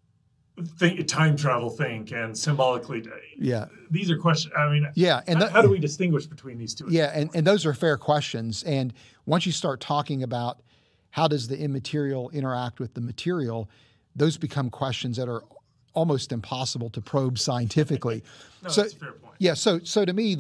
time travel, and symbolically? yeah. These are questions. I mean, Yeah, and how do we distinguish between these two? Yeah, and those are fair questions. And once you start talking about how does the immaterial interact with the material, those become questions that are almost impossible to probe scientifically. That's a fair point. Yeah, so to me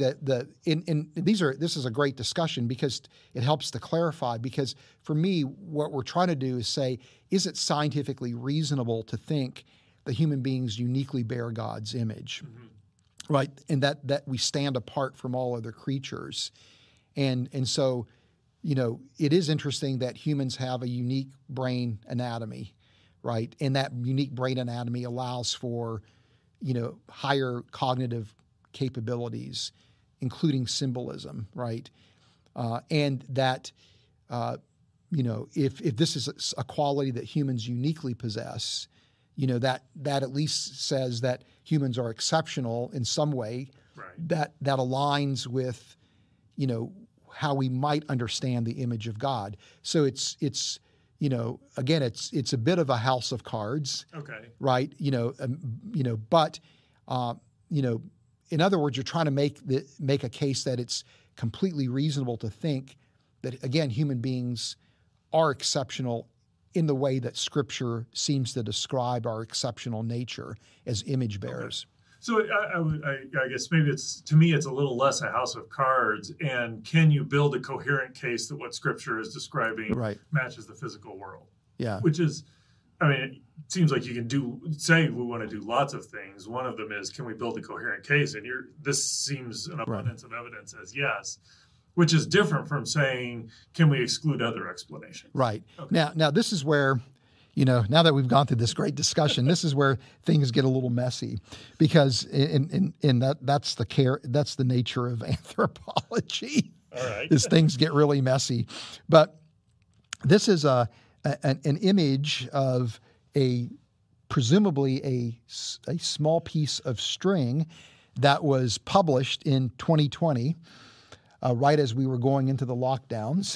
this is a great discussion because it helps to clarify. Because for me, what we're trying to do is say, is it scientifically reasonable to think that human beings uniquely bear God's image, right? And that we stand apart from all other creatures, and so, you know, it is interesting that humans have a unique brain anatomy, right? And that unique brain anatomy allows for, you know, higher cognitive capabilities, including symbolism, right? And that, you know, if this is a quality that humans uniquely possess, you know, that at least says that humans are exceptional in some way, Right. that aligns with, you know, how we might understand the image of God. So it's you know, again, it's a bit of a house of cards, Okay. right? But you know, in other words, you're trying to make a case that it's completely reasonable to think that, again, human beings are exceptional in the way that Scripture seems to describe our exceptional nature as image bearers. Okay. So I guess maybe to me it's a little less a house of cards. And can you build a coherent case that what Scripture is describing matches the physical world? Yeah. Which is, I mean, it seems like you can say we want to do lots of things. One of them is, can we build a coherent case? And this seems an abundance of evidence as yes, which is different from saying, can we exclude other explanations? Right. Okay. Now this is where, you know, now that we've gone through this great discussion, this is where things get a little messy, because that's the nature of anthropology. All right. Is things get really messy. But this is an image of presumably a small piece of string that was published in 2020, right as we were going into the lockdowns.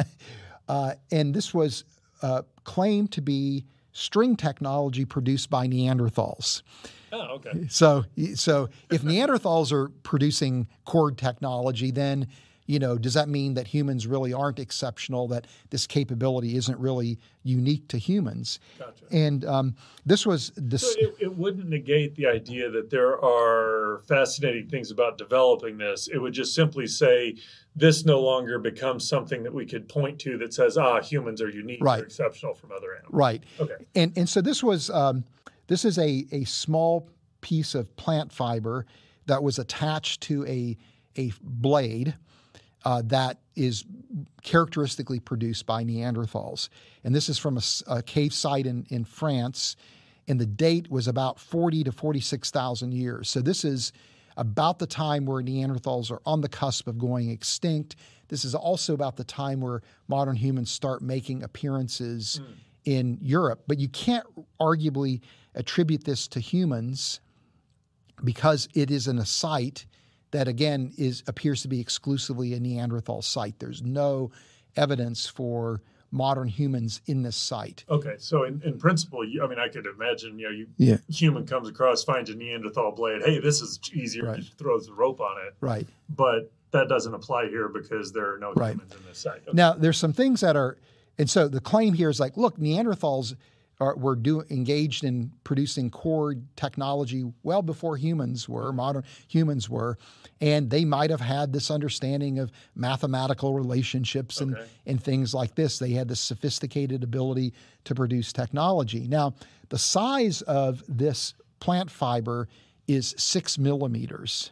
And this was claimed to be string technology produced by Neanderthals. Oh, okay. So if Neanderthals are producing cord technology, then, you know, does that mean that humans really aren't exceptional, that this capability isn't really unique to humans? Gotcha. And this was... So it wouldn't negate the idea that there are fascinating things about developing this. It would just simply say this no longer becomes something that we could point to that says, humans are unique or exceptional from other animals. Right. Okay. And so this was this is a small piece of plant fiber that was attached to a blade. that is characteristically produced by Neanderthals. And this is from a cave site in France, and the date was about 40 to 46,000 years. So this is about the time where Neanderthals are on the cusp of going extinct. This is also about the time where modern humans start making appearances in Europe. But you can't arguably attribute this to humans because it is in a site that, again, appears to be exclusively a Neanderthal site. There's no evidence for modern humans in this site. Okay, so in principle, I could imagine, human comes across, finds a Neanderthal blade. Hey, this is easier. Right. Just throws the rope on it. Right. But that doesn't apply here because there are no humans in this site. Okay. Now, there's some things that are, and so the claim here is like, look, Neanderthals were engaged in producing core technology well before humans were, modern humans were, and they might have had this understanding of mathematical relationships and things like this. They had this sophisticated ability to produce technology. Now, the size of this plant fiber is 6 millimeters.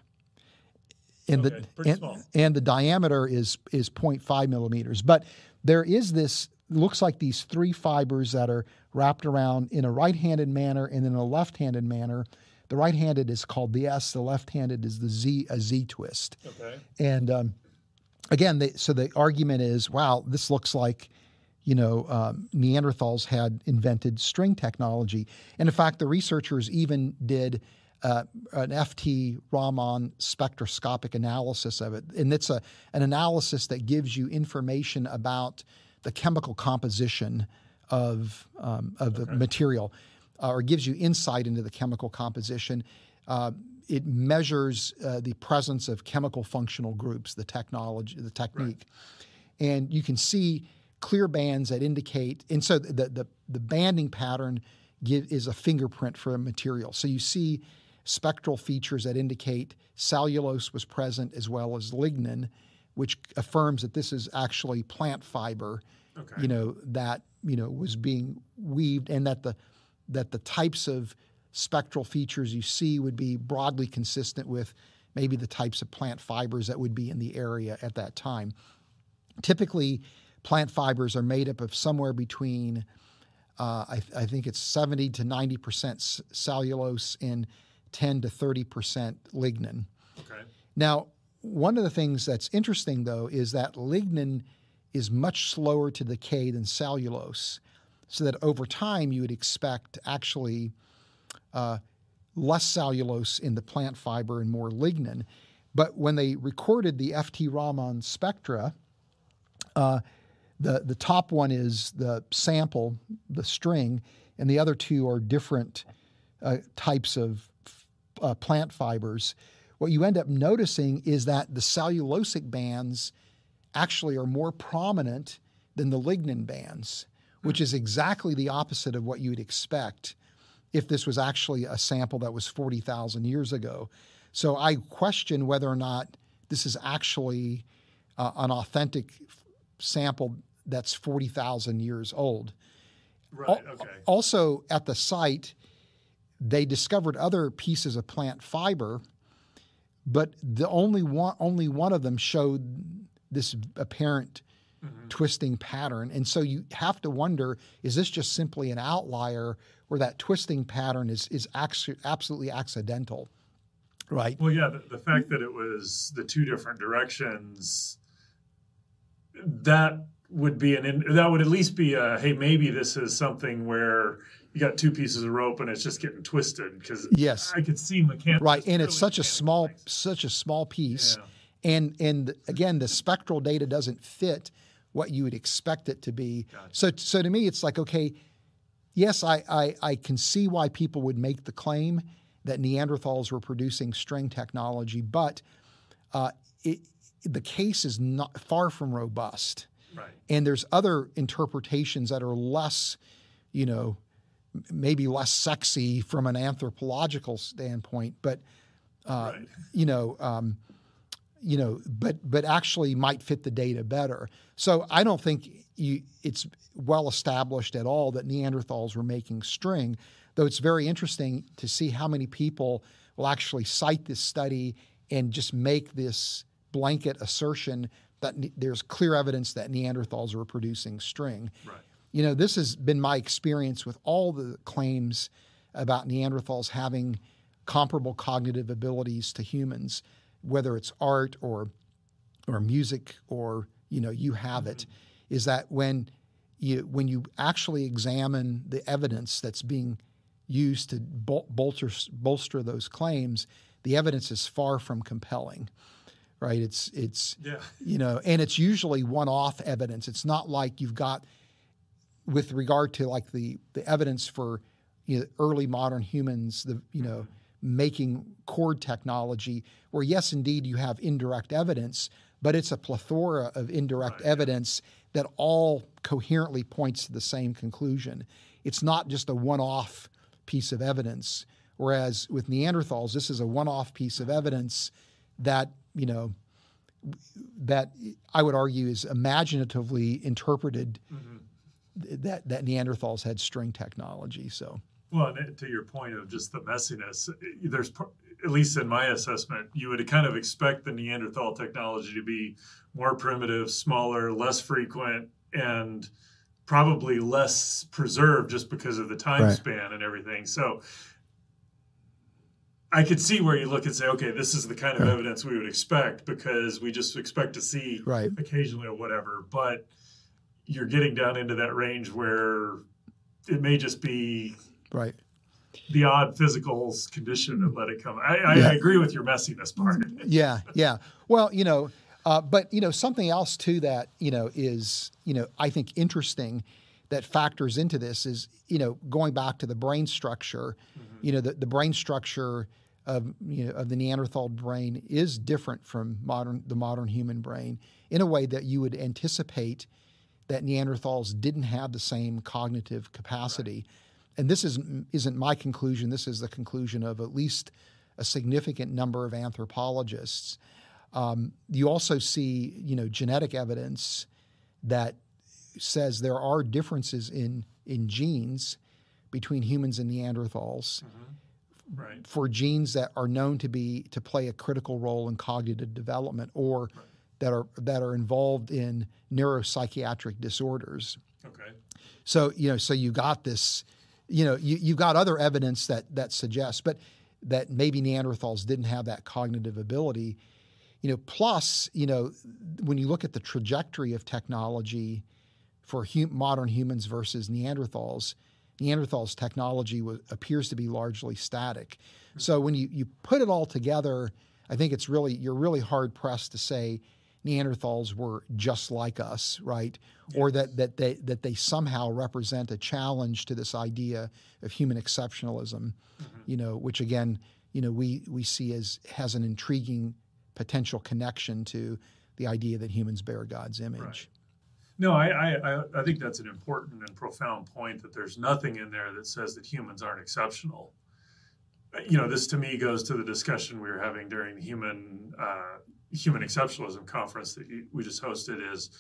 And the diameter is 0.5 millimeters. But there is this, looks like these 3 fibers that are wrapped around in a right-handed manner and in a left-handed manner. The right-handed is called the S, the left-handed is a Z twist. Okay. And again, so the argument is, wow, this looks like, Neanderthals had invented string technology. And in fact, the researchers even did an FT Raman spectroscopic analysis of it. And it's an analysis that gives you information about the chemical composition of the material, or gives you insight into the chemical composition. It measures the presence of chemical functional groups, the technique. Right. And you can see clear bands that indicate, and so the banding pattern is a fingerprint for a material. So you see spectral features that indicate cellulose was present as well as lignin, which affirms that this is actually plant fiber. Okay. That was being weaved, and that the types of spectral features you see would be broadly consistent with maybe the types of plant fibers that would be in the area at that time. Typically, plant fibers are made up of somewhere between, I think it's 70 to 90% cellulose and 10 to 30% lignin. Okay. Now, one of the things that's interesting, though, is that lignin is much slower to decay than cellulose, so that over time you would expect actually less cellulose in the plant fiber and more lignin. But when they recorded the FT Raman spectra, the top one is the sample, the string, and the other two are different types of plant fibers. What you end up noticing is that the cellulosic bands actually are more prominent than the lignin bands, which is exactly the opposite of what you would expect if this was actually a sample that was 40,000 years ago. So I question whether or not this is actually an authentic sample that's 40,000 years old. Right, okay. Also, at the site, they discovered other pieces of plant fiber, but only one of them showed this apparent twisting pattern. And so you have to wonder, is this just simply an outlier where that twisting pattern is absolutely accidental, right? Well, yeah, the fact that it was the two different directions, that would at least be hey, maybe this is something where you got two pieces of rope and it's just getting twisted, because yes, I could see mechanical. Right, and it's such a small piece. Yeah. And again, the spectral data doesn't fit what you would expect it to be. Gotcha. So to me, it's like, okay, yes, I can see why people would make the claim that Neanderthals were producing string technology, but the case is not far from robust. Right. And there's other interpretations that are less, maybe less sexy from an anthropological standpoint, but right. But actually might fit the data better. So I don't think it's well established at all that Neanderthals were making string, though it's very interesting to see how many people will actually cite this study and just make this blanket assertion that there's clear evidence that Neanderthals were producing string. Right. You know, this has been my experience with all the claims about Neanderthals having comparable cognitive abilities to humans, whether it's art or music or, you know, you have it, is that when you actually examine the evidence that's being used to bolster those claims, the evidence is far from compelling, right? It's you know, and it's usually one-off evidence. It's not like you've got, with regard to like the evidence for, you know, early modern humans, making cord technology, where yes, indeed, you have indirect evidence, but it's a plethora of indirect evidence that all coherently points to the same conclusion. It's not just a one-off piece of evidence. Whereas with Neanderthals, this is a one-off piece of evidence that, you know, that I would argue is imaginatively interpreted that Neanderthals had string technology. So, well, and to your point of just the messiness, there's, at least in my assessment, you would kind of expect the Neanderthal technology to be more primitive, smaller, less frequent, and probably less preserved just because of the time span and everything. So I could see where you look and say, okay, this is the kind of evidence we would expect because we just expect to see occasionally or whatever. But you're getting down into that range where it may just be the odd physical condition that let it come. I agree with your messiness part. Yeah. Well, you know, but, you know, something else too that, you know, is, you know, I think interesting that factors into this is, you know, going back to the brain structure, you know, the brain structure of the Neanderthal brain is different from the modern human brain in a way that you would anticipate that Neanderthals didn't have the same cognitive capacity. And this isn't my conclusion. This is the conclusion of at least a significant number of anthropologists. You also see, you know, genetic evidence that says there are differences in genes between humans and Neanderthals for genes that are known to play a critical role in cognitive development or that are involved in neuropsychiatric disorders. Okay. So, you know, so you got this, you know, you've got other evidence that suggests, but that maybe Neanderthals didn't have that cognitive ability. You know, plus, you know, when you look at the trajectory of technology for modern humans versus Neanderthals technology appears to be largely static. So when you put it all together, I think you're really hard pressed to say Neanderthals were just like us, right? Yes. Or that they somehow represent a challenge to this idea of human exceptionalism, you know, which again, you know, we see has an intriguing potential connection to the idea that humans bear God's image. Right. No, I think that's an important and profound point, that there's nothing in there that says that humans aren't exceptional. You know, this to me goes to the discussion we were having during the human exceptionalism conference that we just hosted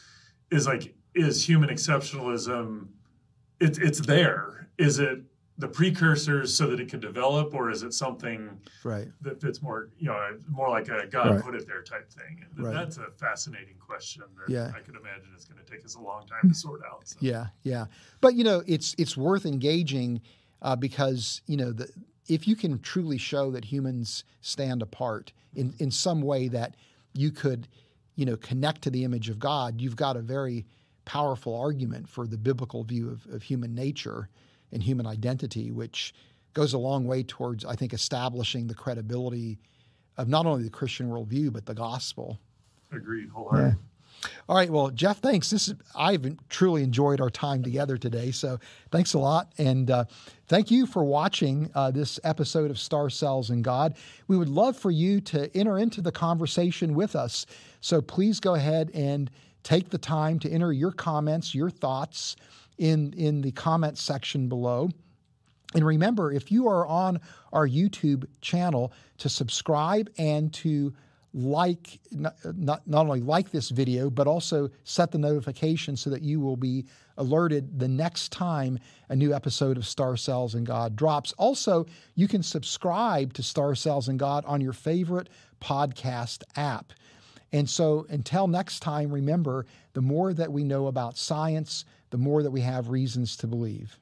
is human exceptionalism, it's there. Is it the precursors so that it can develop, or is it something that fits more, you know, more like a God put it there type thing? And that's a fascinating question that I could imagine it's going to take us a long time to sort out. So. Yeah. But, you know, it's worth engaging because, you know, if you can truly show that humans stand apart in some way that you could, you know, connect to the image of God, you've got a very powerful argument for the biblical view of human nature and human identity, which goes a long way towards, I think, establishing the credibility of not only the Christian worldview, but the gospel. Agreed, wholeheartedly. Yeah. All right, well, Jeff, thanks. I've truly enjoyed our time together today, so thanks a lot. And thank you for watching this episode of Star Cells and God. We would love for you to enter into the conversation with us, so please go ahead and take the time to enter your comments, your thoughts in the comment section below. And remember, if you are on our YouTube channel, to subscribe and to like, not only like this video, but also set the notification so that you will be alerted the next time a new episode of Star Cells and God drops. Also, you can subscribe to Star Cells and God on your favorite podcast app. And so until next time, remember, the more that we know about science, the more that we have reasons to believe.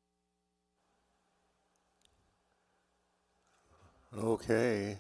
Okay.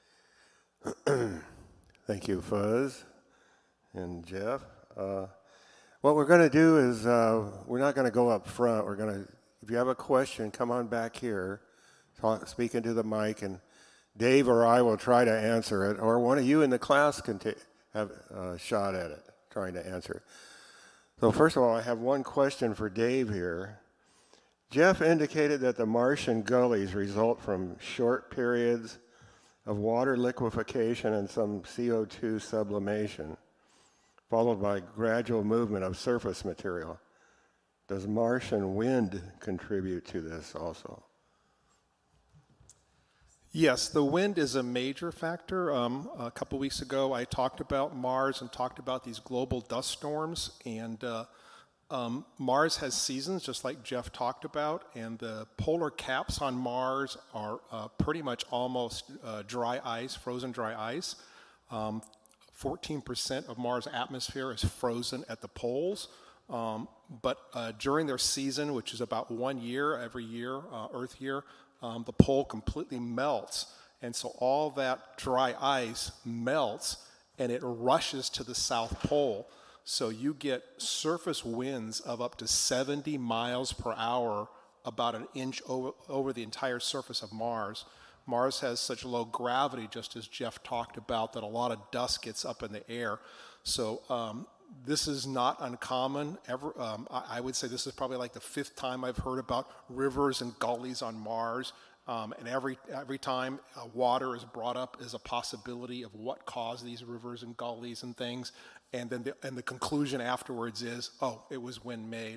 Thank you, Fuzz and Jeff. What we're going to do is we're not going to go up front. We're going to, if you have a question, come on back here, speak into the mic, and Dave or I will try to answer it, or one of you in the class can have a shot at it, trying to answer it. So first of all, I have one question for Dave here. Jeff indicated that the Martian gullies result from short periods of water liquefaction and some CO2 sublimation, followed by gradual movement of surface material. Does Martian wind contribute to this also? Yes, the wind is a major factor. A couple weeks ago, I talked about Mars and talked about these global dust storms. And Mars has seasons, just like Jeff talked about. And the polar caps on Mars are pretty much almost dry ice, frozen dry ice. 14% of Mars' atmosphere is frozen at the poles. But during their season, which is about 1 year, every year, Earth year, the pole completely melts. And so all that dry ice melts and it rushes to the South Pole. So you get surface winds of up to 70 miles per hour, about an inch over the entire surface of Mars. Mars has such low gravity, just as Jeff talked about, that a lot of dust gets up in the air. So this is not uncommon. I would say this is probably like the 5th time I've heard about rivers and gullies on Mars. And every time water is brought up as a possibility of what caused these rivers and gullies and things. And then the conclusion afterwards is, oh, it was wind-made.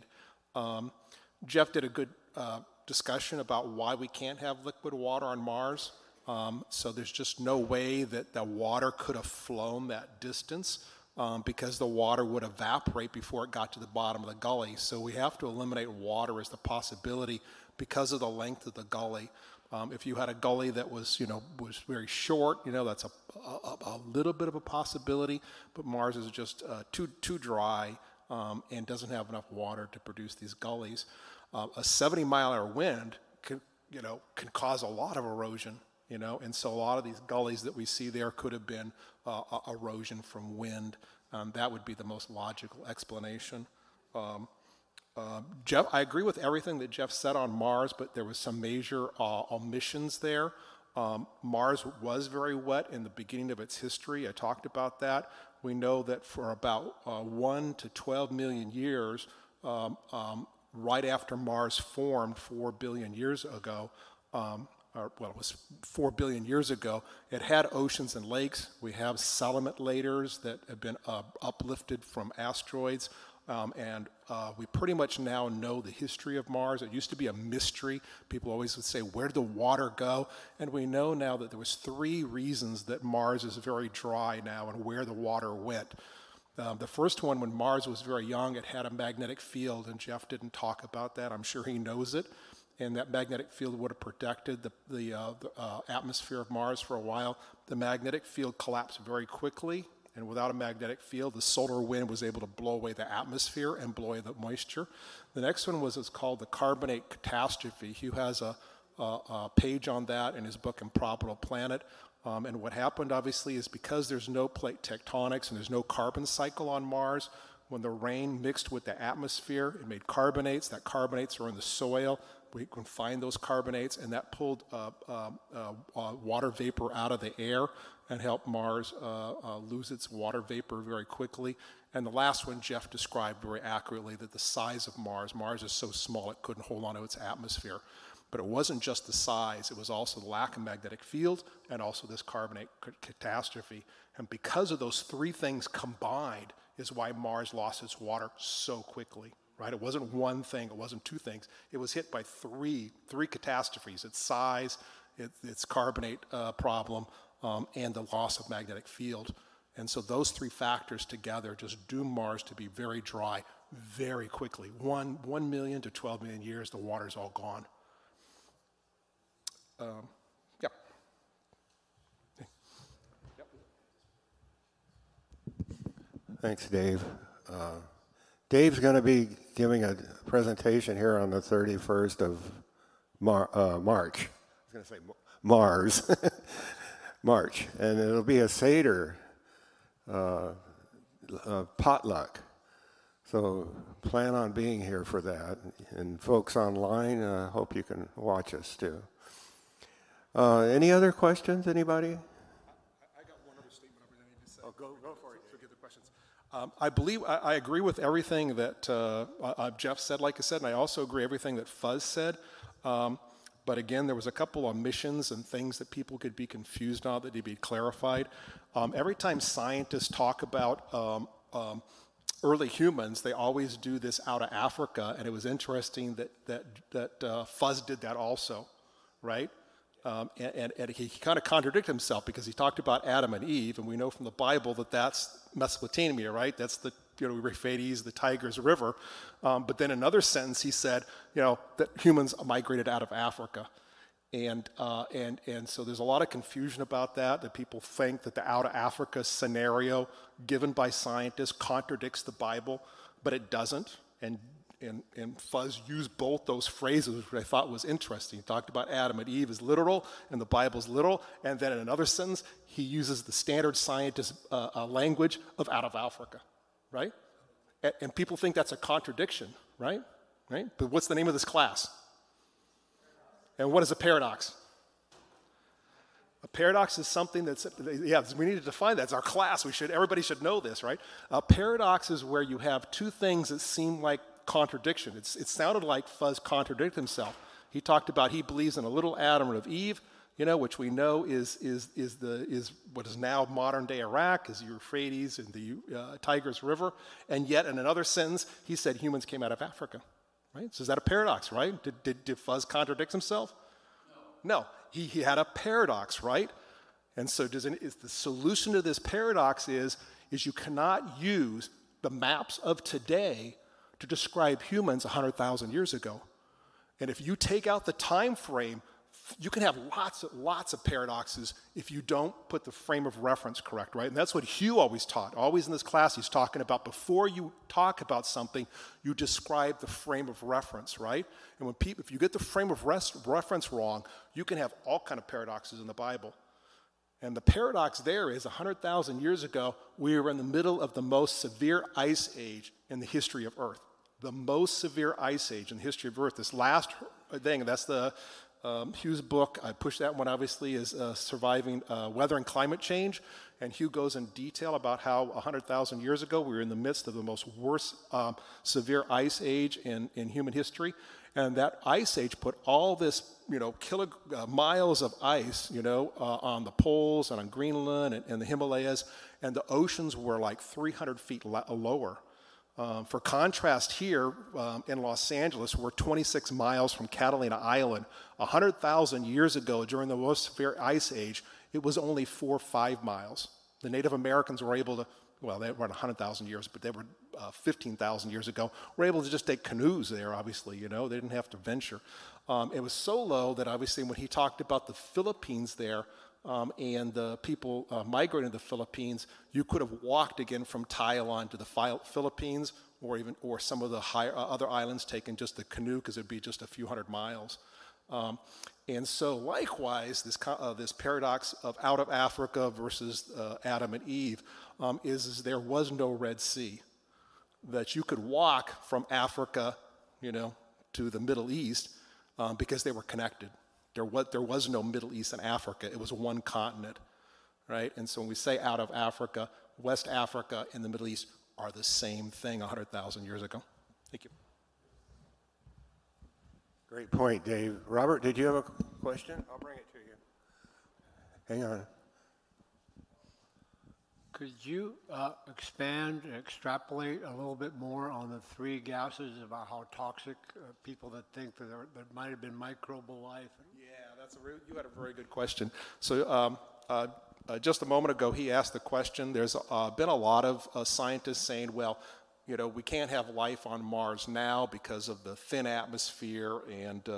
Jeff did a good discussion about why we can't have liquid water on Mars. So there's just no way that the water could have flown that distance because the water would evaporate before it got to the bottom of the gully. So we have to eliminate water as the possibility because of the length of the gully. If you had a gully that was very short, that's a little bit of a possibility, but Mars is just too dry and doesn't have enough water to produce these gullies. A 70-mile-an-hour wind can cause a lot of erosion, and so a lot of these gullies that we see there could have been erosion from wind. That would be the most logical explanation. Jeff, I agree with everything that Jeff said on Mars, but there was some major omissions there. Mars was very wet in the beginning of its history. I talked about that. We know that for about 1 to 12 million years, right after Mars formed 4 billion years ago, it was 4 billion years ago, it had oceans and lakes. We have sediment layers that have been uplifted from asteroids. And we pretty much now know the history of Mars. It used to be a mystery. People always would say, where did the water go? And we know now that there was 3 reasons that Mars is very dry now and where the water went. The first one, when Mars was very young, it had a magnetic field, and Jeff didn't talk about that. I'm sure he knows it. And that magnetic field would have protected the atmosphere of Mars for a while. The magnetic field collapsed very quickly. And without a magnetic field, the solar wind was able to blow away the atmosphere and blow away the moisture. The next one was called the carbonate catastrophe. Hugh has a page on that in his book Improbable Planet. And what happened, obviously, is because there's no plate tectonics and there's no carbon cycle on Mars, when the rain mixed with the atmosphere, it made carbonates. That carbonates are in the soil. We can find those carbonates, and that pulled water vapor out of the air and helped Mars lose its water vapor very quickly. And the last one, Jeff described very accurately, that the size of Mars is so small it couldn't hold onto its atmosphere. But it wasn't just the size, it was also the lack of magnetic field and also this carbonate catastrophe. And because of those 3 things combined is why Mars lost its water so quickly. Right? It wasn't one thing, it wasn't 2 things. It was hit by three catastrophes: its size, its carbonate problem, and the loss of magnetic field. And so those 3 factors together just doom Mars to be very dry very quickly. 1 million to 12 million years, the water's all gone. Thanks, Dave. Dave's going to be giving a presentation here on the 31st of March. I was going to say Mars. March. And it'll be a Seder potluck. So plan on being here for that. And folks online, hope you can watch us too. Any other questions, anybody? I got one other statement I need to say. Oh, go for it. Forget the questions. I agree with everything that Jeff said, like I said, and I also agree everything that Fuzz said. But again, there was a couple of omissions and things that people could be confused on that need to be clarified. Every time scientists talk about early humans, they always do this out of Africa, and it was interesting that Fuzz did that also, right? And he kind of contradicted himself because he talked about Adam and Eve, and we know from the Bible that that's Mesopotamia, right? That's the Euphrates, the Tigris River. But then in another sentence he said, that humans migrated out of Africa. And so there's a lot of confusion about that people think that the out of Africa scenario given by scientists contradicts the Bible, but it doesn't. And Fuzz used both those phrases, which I thought was interesting. He talked about Adam and Eve as literal, and the Bible's literal, and then in another sentence, he uses the standard scientist language of out of Africa, right? And people think that's a contradiction, right? But what's the name of this class? And what is a paradox? A paradox is something that's, we need to define that. It's our class. Everybody should know this, right? A paradox is where you have two things that seem like contradiction. It sounded like Fuzz contradicted himself. He talked about he believes in a little Adam and of Eve, which we know is what is now modern day Iraq, is Euphrates and the Tigris River, and yet in another sentence he said humans came out of Africa, right? So is that a paradox, right? Did Fuzz contradict himself? No. He had a paradox, right? And so the solution to this paradox is you cannot use the maps of today to describe humans 100,000 years ago. And if you take out the time frame, you can have lots of paradoxes if you don't put the frame of reference correct, right? And that's what Hugh always taught. Always in this class, he's talking about before you talk about something, you describe the frame of reference, right? And if you get the frame of reference wrong, you can have all kind of paradoxes in the Bible. And the paradox there is 100,000 years ago, we were in the middle of the most severe ice age in the history of Earth. The most severe ice age in the history of Earth. This last thing, that's the Hugh's book. I pushed that one, obviously, is Surviving Weather and Climate Change. And Hugh goes in detail about how 100,000 years ago, we were in the midst of the most worst severe ice age in human history. And that ice age put all this, miles of ice, on the poles and on Greenland and the Himalayas, and the oceans were like 300 feet lower. For contrast, here in Los Angeles, we're 26 miles from Catalina Island. 100,000 years ago, during the most severe ice age, it was only 4 or 5 miles. The Native Americans were able to, they weren't 100,000 years, but they were 15,000 years ago, were able to just take canoes there, obviously, they didn't have to venture. It was so low that obviously when he talked about the Philippines there, and the people migrating to the Philippines, you could have walked again from Thailand to the Philippines, or some of the other islands taking just the canoe, because it'd be just a few hundred miles. And so likewise, this paradox of out of Africa versus Adam and Eve is there was no Red Sea. That you could walk from Africa, to the Middle East because they were connected. There was no Middle East and Africa. It was one continent, right? And so when we say out of Africa, West Africa and the Middle East are the same thing 100,000 years ago. Thank you. Great point, Dave. Robert, did you have a question? I'll bring it to you. Hang on. Could you expand and extrapolate a little bit more on the three gases about how toxic people that think that there might have been microbial life? Yeah, you had a very good question. So just a moment ago, he asked the question. There's been a lot of scientists saying, well, we can't have life on Mars now because of the thin atmosphere and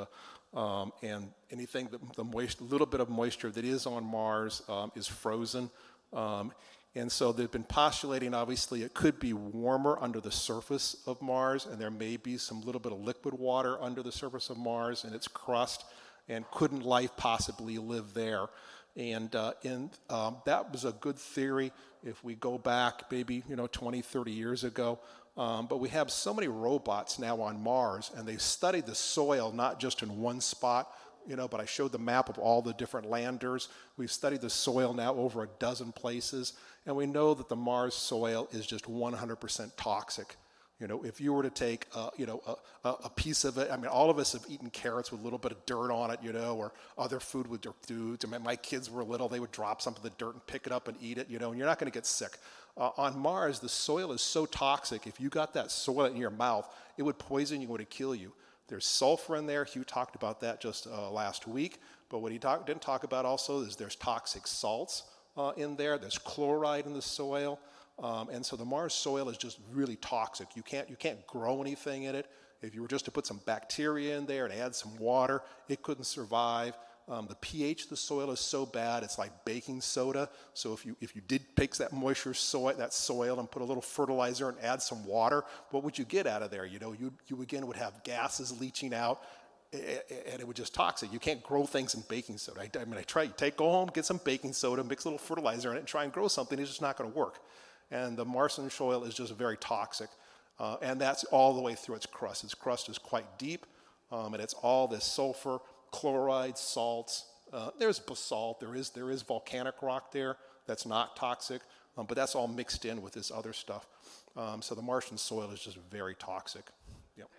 anything, the little bit of moisture that is on Mars is frozen. And so they've been postulating, obviously, it could be warmer under the surface of Mars, and there may be some little bit of liquid water under the surface of Mars and its crust, and couldn't life possibly live there? And that was a good theory if we go back maybe 20, 30 years ago. But we have so many robots now on Mars, and they've studied the soil not just in one spot, but I showed the map of all the different landers. We've studied the soil now over a dozen places, and we know that the Mars soil is just 100% toxic. If you were to take, a piece of it, I mean, all of us have eaten carrots with a little bit of dirt on it, or other food with dirt foods. I mean, my kids were little, they would drop something in the dirt and pick it up and eat it, and you're not going to get sick. On Mars, the soil is so toxic, if you got that soil in your mouth, it would poison you, it would kill you. There's sulfur in there. Hugh talked about that just last week. But what he didn't talk about also is there's toxic salts in there. There's chloride in the soil. And so the Mars soil is just really toxic. You can't grow anything in it. If you were just to put some bacteria in there and add some water, it couldn't survive. The pH of the soil is so bad, it's like baking soda. So if you did take that moisture that soil and put a little fertilizer and add some water, what would you get out of there? You again would have gases leaching out, and it would just toxic. You can't grow things in baking soda. I mean, go home, get some baking soda, mix a little fertilizer in it, and try and grow something. It's just not going to work. And the Martian soil is just very toxic, and that's all the way through its crust. Its crust is quite deep, and it's all this sulfur, chloride, salts. There's basalt. There is volcanic rock there that's not toxic, but that's all mixed in with this other stuff. So the Martian soil is just very toxic. Yep.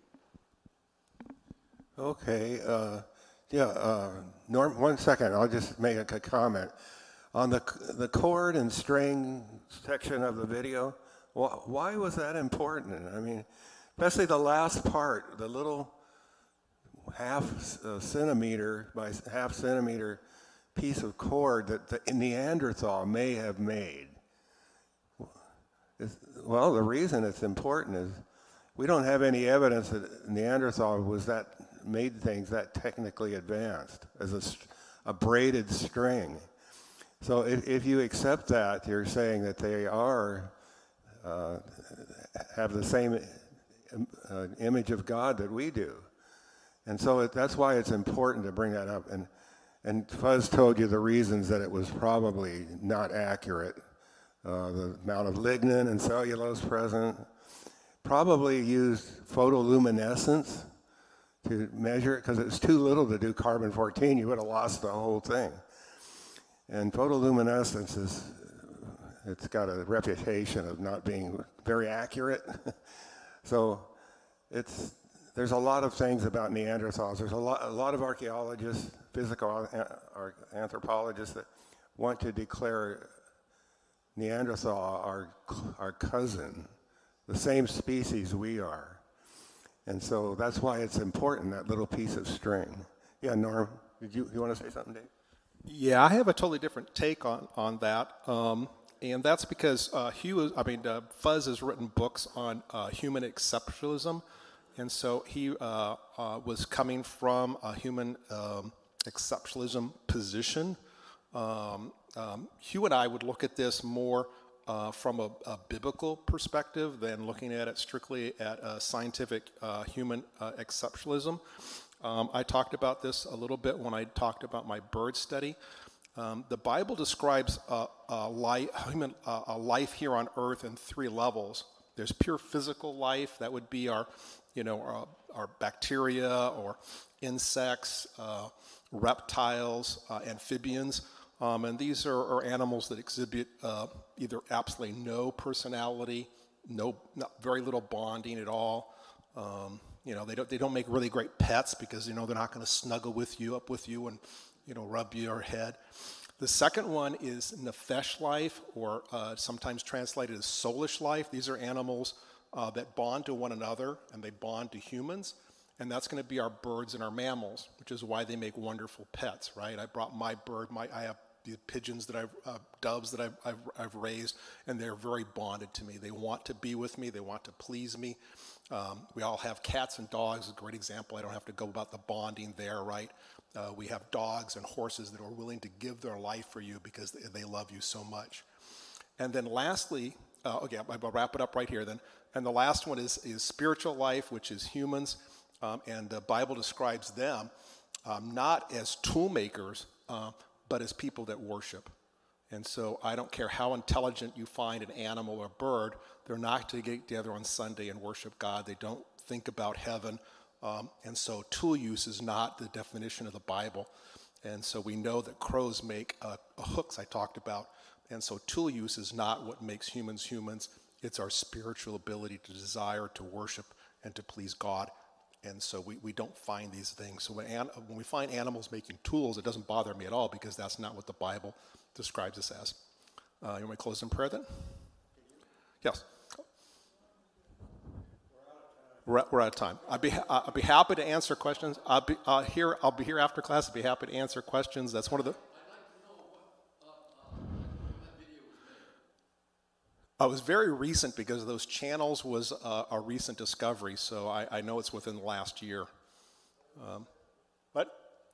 Okay. Norm, 1 second. I'll just make a comment. On the chord and string section of the video, why was that important? I mean, especially the last part, the little half centimeter by half centimeter piece of cord that the Neanderthal may have made. Well, the reason it's important is we don't have any evidence that Neanderthal made things that technically advanced as a braided string. So if you accept that, you're saying that they have the same image of God that we do. And so that's why it's important to bring that up. And Fuzz told you the reasons that it was probably not accurate. The amount of lignin and cellulose present. Probably used photoluminescence to measure it, because it was too little to do carbon-14. You would have lost the whole thing. And photoluminescence it's got a reputation of not being very accurate. So there's a lot of things about Neanderthals. There's a lot of archaeologists, physical anthropologists that want to declare Neanderthal our cousin, the same species we are. And so that's why it's important, that little piece of string. Yeah, Norm, you want to say something, Dave? Yeah, I have a totally different take on that. And that's because Fuzz has written books on human exceptionalism. And so he was coming from a human exceptionalism position. Hugh and I would look at this more from a biblical perspective than looking at it strictly at scientific human exceptionalism. I talked about this a little bit when I talked about my bird study. The Bible describes a life here on Earth in 3 levels. There's pure physical life, that would be our bacteria or insects, reptiles, amphibians. And these are animals that exhibit either absolutely no personality, very little bonding at all. They don't make really great pets because they're not going to snuggle up with you and rub your head. The second one is nefesh life, or sometimes translated as soulish life. These are animals that bond to one another, and they bond to humans. And that's going to be our birds and our mammals, which is why they make wonderful pets, right? I brought my bird. I have the pigeons that doves that I've raised, and they're very bonded to me. They want to be with me. They want to please me. We all have cats and dogs, a great example. I don't have to go about the bonding there, right? We have dogs and horses that are willing to give their life for you because they love you so much. And then lastly, okay, I'll wrap it up right here then. And the last one is spiritual life, which is humans. And the Bible describes them not as tool makers, but as people that worship. And so I don't care how intelligent you find an animal or bird, they're not to get together on Sunday and worship God. They don't think about heaven. And so tool use is not the definition of the Bible. And so we know that crows make hooks I talked about. And so tool use is not what makes humans humans. It's our spiritual ability to desire, to worship, and to please God. And so we don't find these things. So when we find animals making tools, it doesn't bother me at all because that's not what the Bible describes us as. You want me to close in prayer then? Yes. We're out of time. I'll be happy to answer questions. I'll be here after class. I'll be happy to answer questions. That's one of the. It was very recent because those channels was a recent discovery, so I know it's within the last year. What?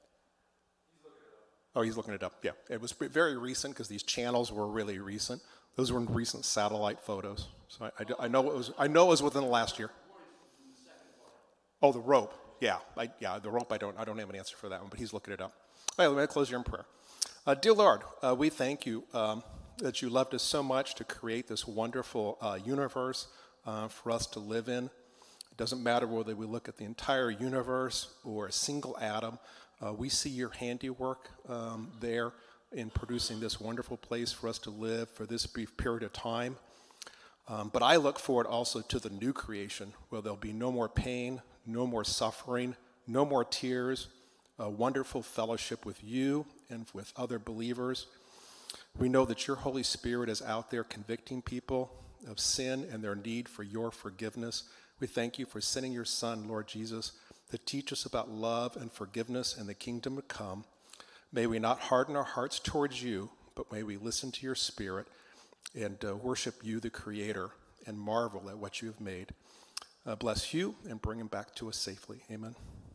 Oh, he's looking it up. Yeah, it was very recent because these channels were really recent. Those were recent satellite photos, so I know it was within the last year. Oh, the rope. Yeah, the rope. I don't have an answer for that one, but he's looking it up. All right, let me close here in prayer. Dear Lord, we thank you that you loved us so much to create this wonderful universe for us to live in. It doesn't matter whether we look at the entire universe or a single atom. We see your handiwork there in producing this wonderful place for us to live for this brief period of time. But I look forward also to the new creation where there'll be no more pain, no more suffering, no more tears, a wonderful fellowship with you and with other believers. We know that your Holy Spirit is out there convicting people of sin and their need for your forgiveness. We thank you for sending your Son, Lord Jesus, to teach us about love and forgiveness and the kingdom to come. May we not harden our hearts towards you, but may we listen to your Spirit and worship you, the Creator, and marvel at what you have made. Bless you and bring him back to us safely. Amen.